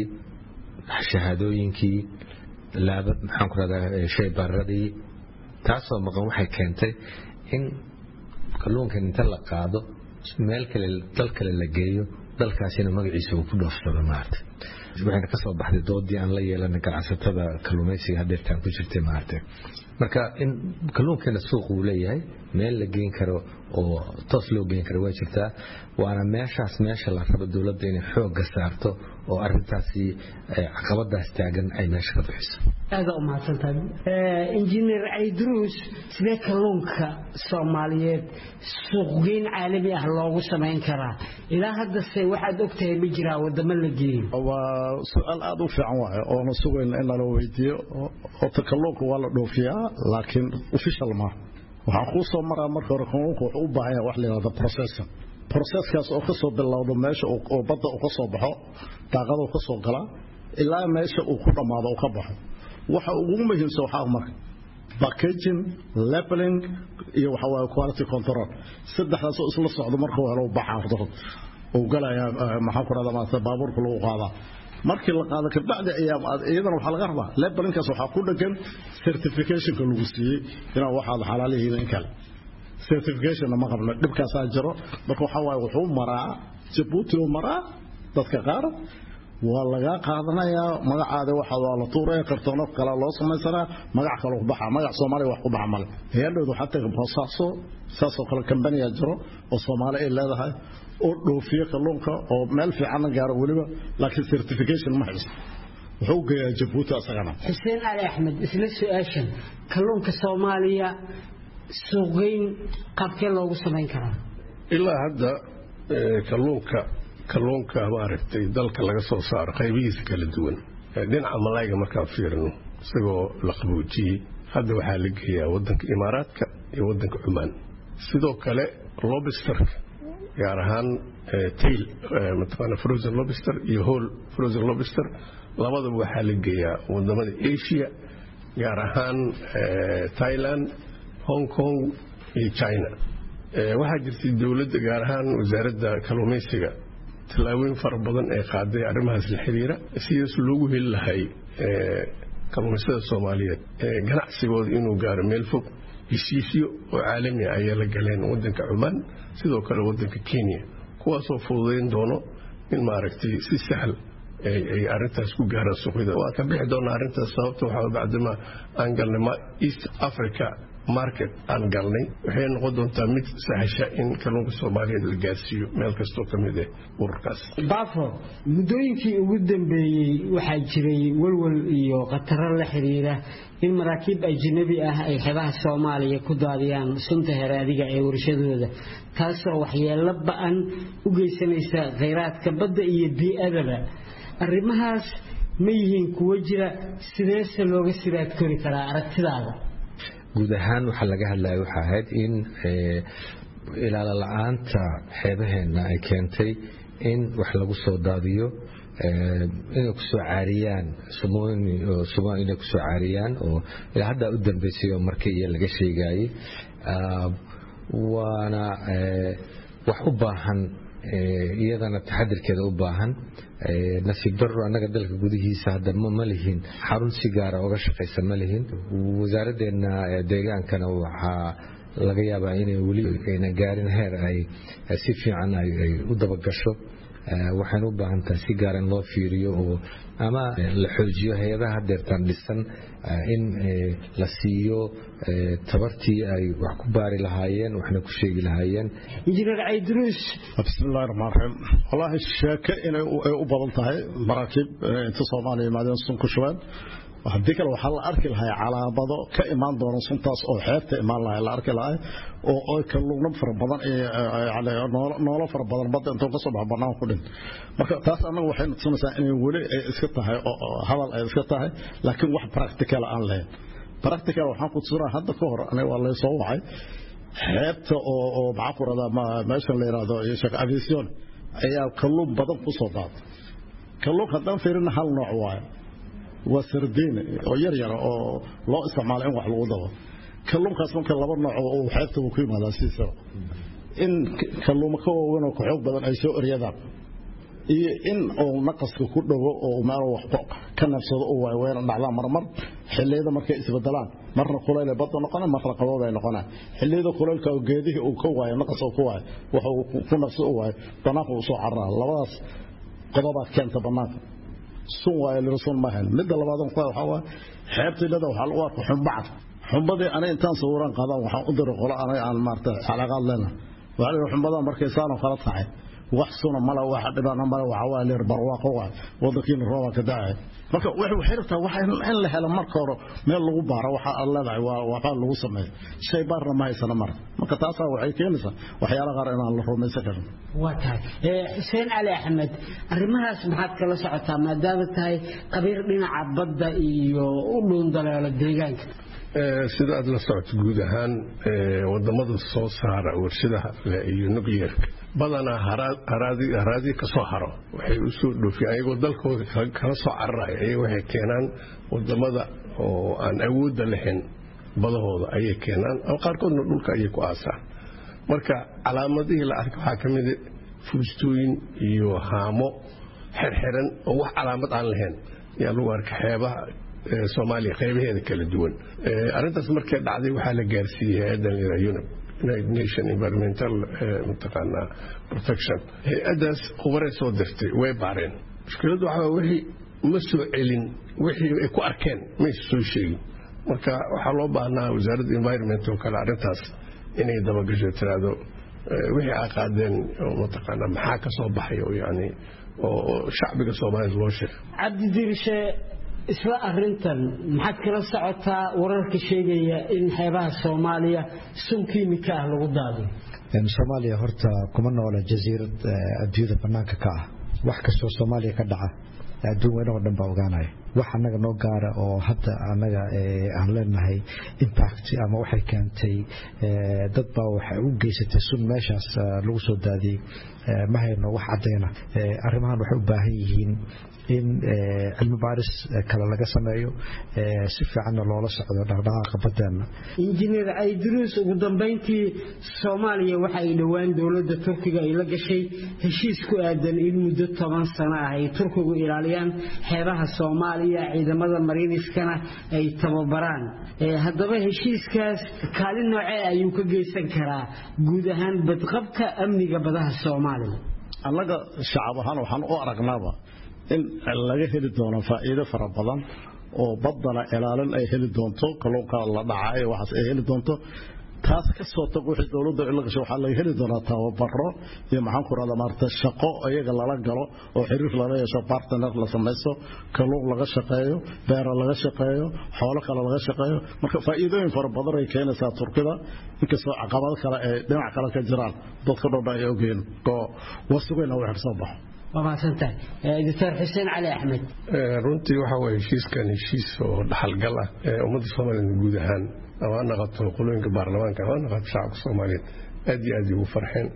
shahaadooyinkii laabad maxaan ku radaa shay baradii taasoo maqan waxay keentay in kalluunkan inta la qaado meel kale dal kale la geeyo dalkaasina magaciisa uu ku dhoofsado maartay waxayna ka soo baxday doodii aan la yeelanay ganacsatada kalluumaysiga hadeertaan ku jirtay maartay marka in kalluunkana suuq uu leeyahay meel la geyn karo oo toos loo geyn karo way jirtaa waana meeshaas meesha la rabo dawladda inay xoog saarto oo arintaasi caqabadaas taagan ay meesha ka bixiso aad u mahadsantahay injineer Aydruus sidee kalluunka Soomaaliyeed suuq geyn caalami ah loogu sameyn karaa ilaa hadda say waxaad ogtahay ma jiraa wadamo la geeyo waa su'aal aad u fiican waay oo na sugayna in la weydiiyo oo kalluunka waa la dhoofiyaa laakiin official ma waxaan ku soo maraa marka hore kalluunka wuxuu u baahan yahay wax la yiraahdo processing processkaas oo ka soo bilowdo meesha oo badda uu ka soo baxo daaqada uu ka soo gala ilaa meesha uu ku dhamaado uu ka baxo waxa ugu muhiimsan waxa marka packaging labeling iyo waxa waa quality control saddexdaas oo isla socdo marka waa loo baxaardo oo galaya maxaa ku radaa maanta baabuurka lagu qaada markii la qaado ka bacdi ayaa iyadana waxa laga rabaa labelingkaas waxa ku dhagan certification ka lagu siiyay inaa waxa xalaal yihiin kale certification ma qabna dibkaas aan jiro marka waxa waay wuxuu maraa Djibouti oo maraa dadka qaar waa laga qaadanayaa magacaada waxa la tuuray kartoono kala loo sameeyay magac kale u baxa magac Soomaali wax ku baxa mal hay'addu xataa processor saasoo kale company jiro oo Soomaali ay leedahay oo dhoofiyo kalluunka oo meel fiican gaaro waliba laakiin certification ma haysto wuxuu geeyaa Djibouti asagana Xuseen Ali Axmed isla su'aashan kalluunka Soomaaliya suuqeyn qabkee loogu sameyn karaa ilaa hadda kalluunka kalluunka maaragtay dalka laga soo saaro qaybihiisa kala duwan dhinaca malayga markaan fiirino isagoo la qaboojiyey hadda waxaa la geeyaa wadanka Imaaraadka iyo wadanka Cumaan sidoo kale lobsterka gaar ahaan tail mataqaana frozen lobster iyo whole frozen lobster labadaba waxaa la geeyaa wadamada Asia gaar ahaan Thailand Hong Kong iyo China waxaa jirtay dawladda gaar ahaan wasaaradda kalluumaysiga talaabooyin fara badan ee qaaday arrimahaas la xiriira sidaas loogu heli lahay kalluumaysatada Soomaaliyeed ganacsigooda inuu gaaro meel fog heshiisyo oo caalami ah ayaa la galeen wadanka Cumaan sidoo kale wadanka Kenya kuwaas oo fududeyn doono in maaragtay si sahal ay arintaas ku gaaraan suuqyada waa ka bixi doona arintaas sababtoo waxa bacdama aan galnay East Africa market aan galnay waxay noqon doontaa mid sahasha in kalluunka Soomaaliyeed la gaarsiiyo meel kasto kamid ah ururkaas baafo mudooyinkii ugu dambeeyay waxa jiray walwal iyo qatar la xiriira in maraakiib ajnabi ah ay xeebaha Soomaaliya ku daadiyaan sunta haraadiga ee warshadooda taasoo waxyeello ba'an u geysanaysa kheyraadka badda iyo bii'adaba arrimahaas ma yihiin kuwa jira sidee se looga sibaad kori karaa aragtidaada guud ahaan waxa laga hadlayo waxa ahayd in ilaala la'aanta xeebaheena ay keentay in wax lagu soo daadiyo inay ku soo caariyaan Soomaali oo Soomaali inay ku soo caariyaan oo ilaa hadda u dambeysay oo markii laga sheegay waana wax u baahan iyadana taxadirkeeda u baahan nasiib darro anaga dalka gudihiisa hadda ma lihin xarun si gaar ah uga shaqeysa ma lihin wasaaraddeena deegaankana waxa laga yaabaa inay wali ayna gaarin heer ay si fiican ay u dabagasho waxaan u baahan tahay si gaar ah loo fiiriyo oo ama la xoojiyo hay'adaha deertan dhisan in la siiyo tabartii ay wax ku baari lahaayeen waxna ku sheegi lahaayeen injineer Aydruus bismillaahir rahmaanir rahiim wallahi sheeka inay u badan tahay maraakiib inta Soomaaliya maadaama sun ku shubaan haddii kale waxaa la arki lahaa calaamado ka imaan doona suntaas oo xeebta imaan lahaa la arki lahaa oo oo kalluun fara badan ee noolo fara badan badda inta ka soo bax banaan ku dhin marka taas anagu waxay tusinaysaa in wali ay iska tahay oo hadal ay iska tahay laakiin wax practical aan lahayn practical waxaan ku tusinaa hadda ka hor aniga waa la soo wacay xeebta oo oo maxaa ku radaa meesha la yiraahdo shaqo aviation ayaa kalluun badan ku soo daad kalluun haddaan fiirina hal nooc waaye وسردين oo yar yar oo loo isticmaalo in wax lagu dabo kalluunkaas marka laba nooc oo xeebta uu ku yimaado siisa in kalluunka oo weyn oo xoog badan ay soo oriyadaan iyo in uu naqaska ku dhawo oo meel wax ka nafsado oo way weeran dhacda marmar xilliyada markay isbedelaan marna kuleel badda noqona marna qabow ay noqonaa xilliyada kuleelka oo geedihi uu ka waayo naqas oo ku waayo waxa uu ku nafsado oo waayo banaanka uu soo carraa labadaas qodobaad keenta banaanka sun waayo lirsun ma hel mid labaad waxa waa xeebtilada waxa lagu arko xumbacad xumbadii ana intaan sawiraan qadan waxa u diray qolo ana aan maarta xalaqad leena waxa xumbada markay saano kala tahay wax suna mala waxa dhibana mala waxa waa leer barwaaqo waa wadakiin rooba ka dhacay marka wuxuu xirtaa waxa in la helo marka hore meel lagu baaro waxa alla leeyahay waa waxa lagu sameeyo shay baarna ma haysana mar marka taas waxay keenaysaa waxyaalo qaar in aan la rumaysan karin waa tahay ee Xuseen Ali Axmed arrimahaas maxaad kala socotaa maadaama tahay qabiir dhinaca badda iyo u dhown dalaalo deegaanka sida aad la socoto guud ahaan wadamada soo saara warshadaha iyo nuclearka badana haraadi haraadi ka soo haro waxay u soo dhoofiyaan ayagoo dalkooda kala soo cararaya ay waxay keenaan wadamada oo aan awood lahayn badahooda ayay keenaan oo qaarkoodna dhulka ayay ku aasaan marka calaamadihii la arko waxa kamid ah fuustooyin iyo haamo xirxiran oo wax calaamad aan lahayn yaa lagu arkaa xeebaha Soomaaliya qaybaheeda kala duwan arintaas markay dhacday waxa la gaarsiiyay hay'addan UNEP United Nations Environmental mutaqana Protection hay'adaas qubaray soo dirtay way baareen mushkiladu waxa wixii ma soo celin wixii ay ku arkeen ma soo sheegin marka waxa loo baahnaa wasaaradda environment oo kala arintaas inay daba gasho tiraado wixii ay qaadeen mutaqana maxaa ka soo baxay oo yani oo shacbiga Soomaaliyeed loo sheegay Cabdi Dirishe isla arintan maxaad kala socotaa wararka sheegaya in xeebaha Soomaaliya sun kiimika ah lagu daadiyo in Soomaaliya horta kuma noola jasiirad adduunka banaanka ka ah wax kastoo Soomaaliya ka dhaca adduunka oo dhan baa ogaanaya wax anaga noo gaara oo hadda anaga aan leenahay impact ama waxay keentay dad baa waxa u geysatay sun meeshaas lagu soo daadiyay ma hayno wax cadeena arrimahan waxay u baahan yihiin in cilmi baaris kala laga sameeyo si fiican loola socdo dhaqdhaqaaqa badeena injineer Aydruus ugu dambeyntii Soomaaliya waxa ay dhawaan dawladda Turkiga ay la gashay heshiis ku aadan in muddo toban sano ah ay Turkigu ilaaliyaan xeebaha Soomaaliya ciidamada mariiniskana ay tababaraan haddaba heshiiskaas kaalin noocee ayuu ka geysan karaa guud ahaan badqabka amniga badaha Soomaaliya annaga shacab ahaan waxaan u aragnaaba in laga heli doono faa'iido fara badan oo badana ilaalin ay heli doonto kalluunka la dhacay waxaas ay heli doonto taas ka soo tago wixii dawladda ila gashay waxa laga heli doonaa tababaro iyo maxaan ku raada maarta shaqo ayaga lala galo oo xiriir lala yeesho partner la sameeyo kalluun laga shaqeeyo beer laga shaqeeyo xoolo kale laga shaqeeyo marka faa'iidooyin fara badan ay keenaysaa Turkida inkastoo caqabado kale ee dhinac kale ka jiraan dadka dhan ay ogeen oo wasugayna wax soo baxo وماسنتها دكتور حسين علي أحمد runtii waxa way heshiiskan heshiis oo dhaxalgal ah ee ummadda Soomaaliyeed guud ahaan ama naqato qolooyinka baarlamaanka ama naqato shacabka Soomaaliyeed aad iyo aad ugu farxeen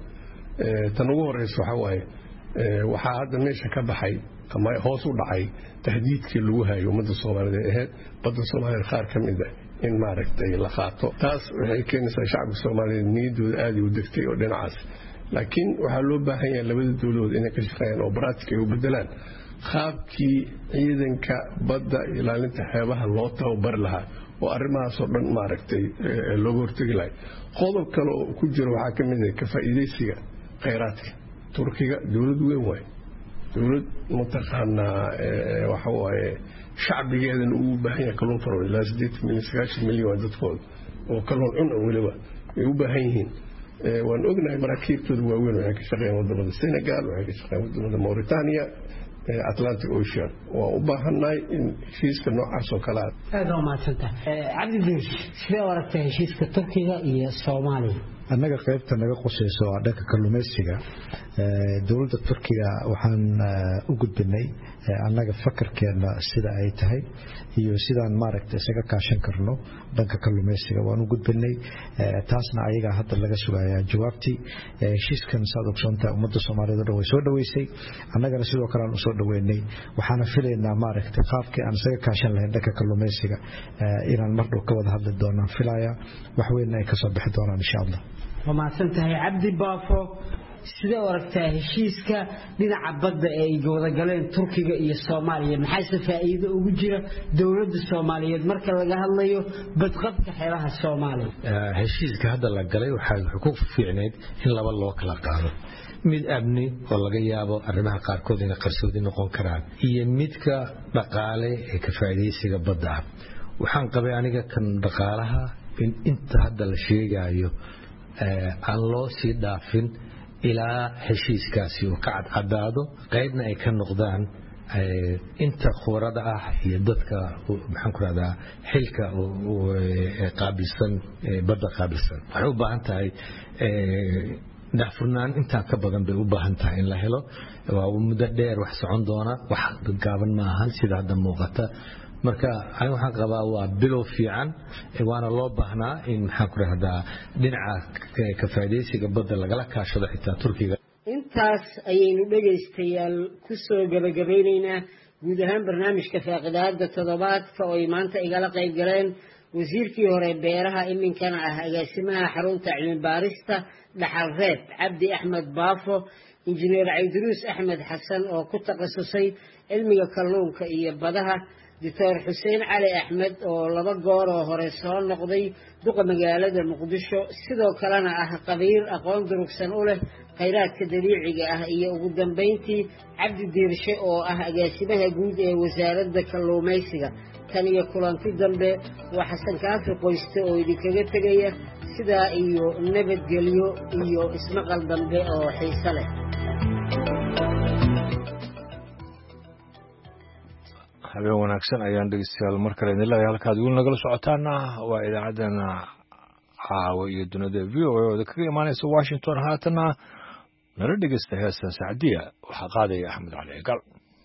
tan ugu horeysa waxa way waxa hadda meesha ka baxay ama hoos u dhacay tahdiidkii lagu hayo ummadda Soomaaliyeed ee badda Soomaaliyeed qaar ka mid ah in maaragtay la qaato taas waxay keenaysaa shacabka Soomaaliyeed niyadooda aad u degtay oo dhinacaas laakiin waxa loo baahan yahay labada dawladood inay ka shaqeeyaan oo baraadka ay u bedelaan qaabkii ciidanka badda ilaalinta xeebaha loo tababar lahaa oo arrimahaas oo dhan maaragtay looga hortagi lahay qodob kale oo ku jira waxaa ka mid ah ka faa'iidaysiga kheyraadka Turkiga dawlad weyn waay dawlad mutaqaanaa waxa waaye shacbigeedana uu u baahan yahay kalluun faro ilaa siddeetan milyan sagaashan milyan dadkooda oo kalluun cun weliba ay u baahan yihiin waan ognahay maraakiibtooda waaweyn waxay ka shaqeeyaan wadamada Senegal waxay ka shaqeeyaan wadamada Mauritania Atlantic Ocean waa u baahannahay in heshiiska noocaas oo kale aad u maadsantahay Cabdi Diirish sidee u aragtay heshiiska Turkiga iyo Soomaaliya annaga qaybta naga qosayso dhanka kalluumaysiga dawladda Turkiga waxaan u gudbinay annaga fakarkeena sida ay tahay iyo sidaan maaragtay isaga kaashan karno dhanka kalluumaysiga waan u gudbinay taasna ayaga hadda laga sugayaa jawaabtii heshiiskan saad ogsoontaa ummadda Soomaaliyeed way soo dhaweysay annagana sidoo kale aan u soo dhaweynay waxaana filaynaa maaragtay qaabkii aan isaga kaashan lahayn dhanka kalluumaysiga inaan mar dhow ka wada hadli doonaan filaya wax weyn ay ka soo bixi doonaan insha Allah وما سنتهي عبد بافو sidee u aragtaa heshiiska dhinaca badda ee ay wada galeen Turkiga iyo Soomaaliya maxay faa'iido ugu jira dawladda Soomaaliyeed marka laga hadlayo badqabka xeebaha Soomaaliya heshiiska hadda la galay waxa xuquuq fiicneed in laba loo kala qaado mid abni oo laga yaabo arrimaha qaarkood inay qarsoodi noqon karaan iyo midka dhaqaale ee ka faa'iideysiga badda waxaan qabay aniga kan dhaqaalaha in inta hadda la sheegayo aan loo sii dhaafin ilaa heshiiskaasi uu ka cadcadaado qaybna ay ka noqdaan inta khubarada ah iyo dadka maxaan ku radaa xilka qaabilsan badda qaabilsan waxay u baahan tahay daafurnaan inta ka badan bay u baahan tahay in la helo waa muddo dheer wax socon doona wax gaaban ma ahan sida hadda muuqata marka aan waxaan qabaa waa bilow fiican waana loo baahnaa in maxaan ku radaa dhinaca ka faa'iideysiga badda lagala kaashado xitaa Turkiga intaas ayaynu dhageystayaal ku soo gabagabaynaynaa guud ahaan barnaamijka faaqidaada toddobaadka oo ay maanta igala qayb galeen wasiirkii hore beeraha iminkana ah agaasimaha xarunta cilmi baarista dhaxal reeb Cabdi Axmed Baafo injineer Cabdiruus Axmed Xasan oo ku takhasusay cilmiga kalluunka iyo badaha Doctor Xuseen Cali Axmed oo laba goor oo hore soo noqday duqa magaalada Muqdisho sidoo kalena ah qabiir aqoon durugsan u leh khayraadka dabiiciga ah iyo ugu dambeyntii Cabdi Diirshe oo ah agaasimaha guud ee wasaaradda kalluumaysiga kan iyo kulanti dambe waa Xasan Kaafi qoyste oo idinkaga tagaya sida iyo nabadgelyo iyo ismaqal dambe oo xiiso leh habeen wanaagsan ayaan dhegeystayaal mar kale idin leeyahay halkaad weli nagala socotaana waa idaacaddana caawa iyo dunida v o a oo kaga imaanaysa Washington haatana nala dhegeysta heesta Saacadiya waxaa qaadaya Axmed Cali Egal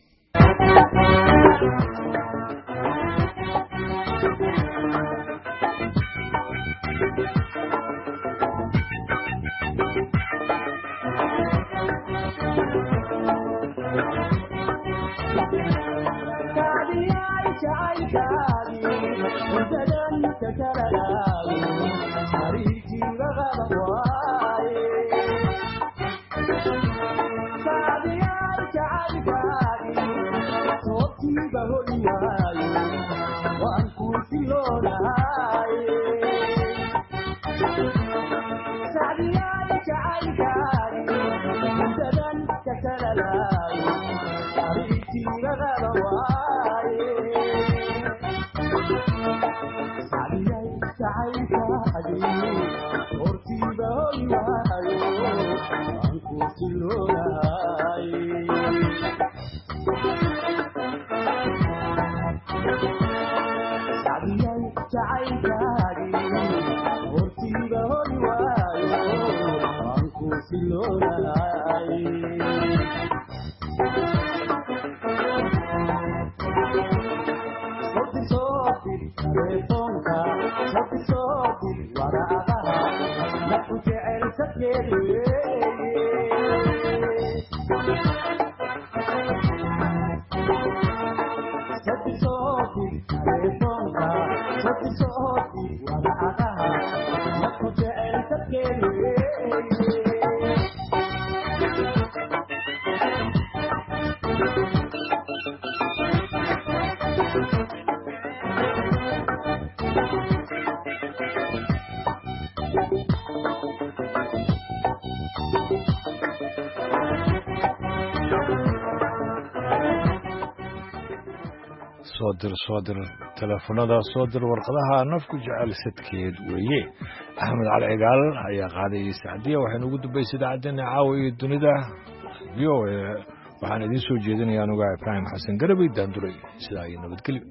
صادر صادر تلفونada صادر warqadaha nafku jecel sadkeed weeye Axmed Cali Egal ayaa qaaday Saacadiya waxaan ugu dubaysay idaacadana caawiyo dunida v o a waxaan idin soo jeedinayaa aniga Ibrahim Xasan Garabay daanduray sida ay nabadgelyo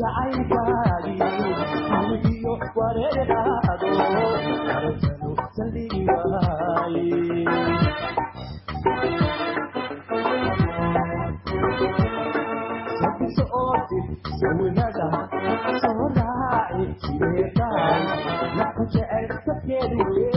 So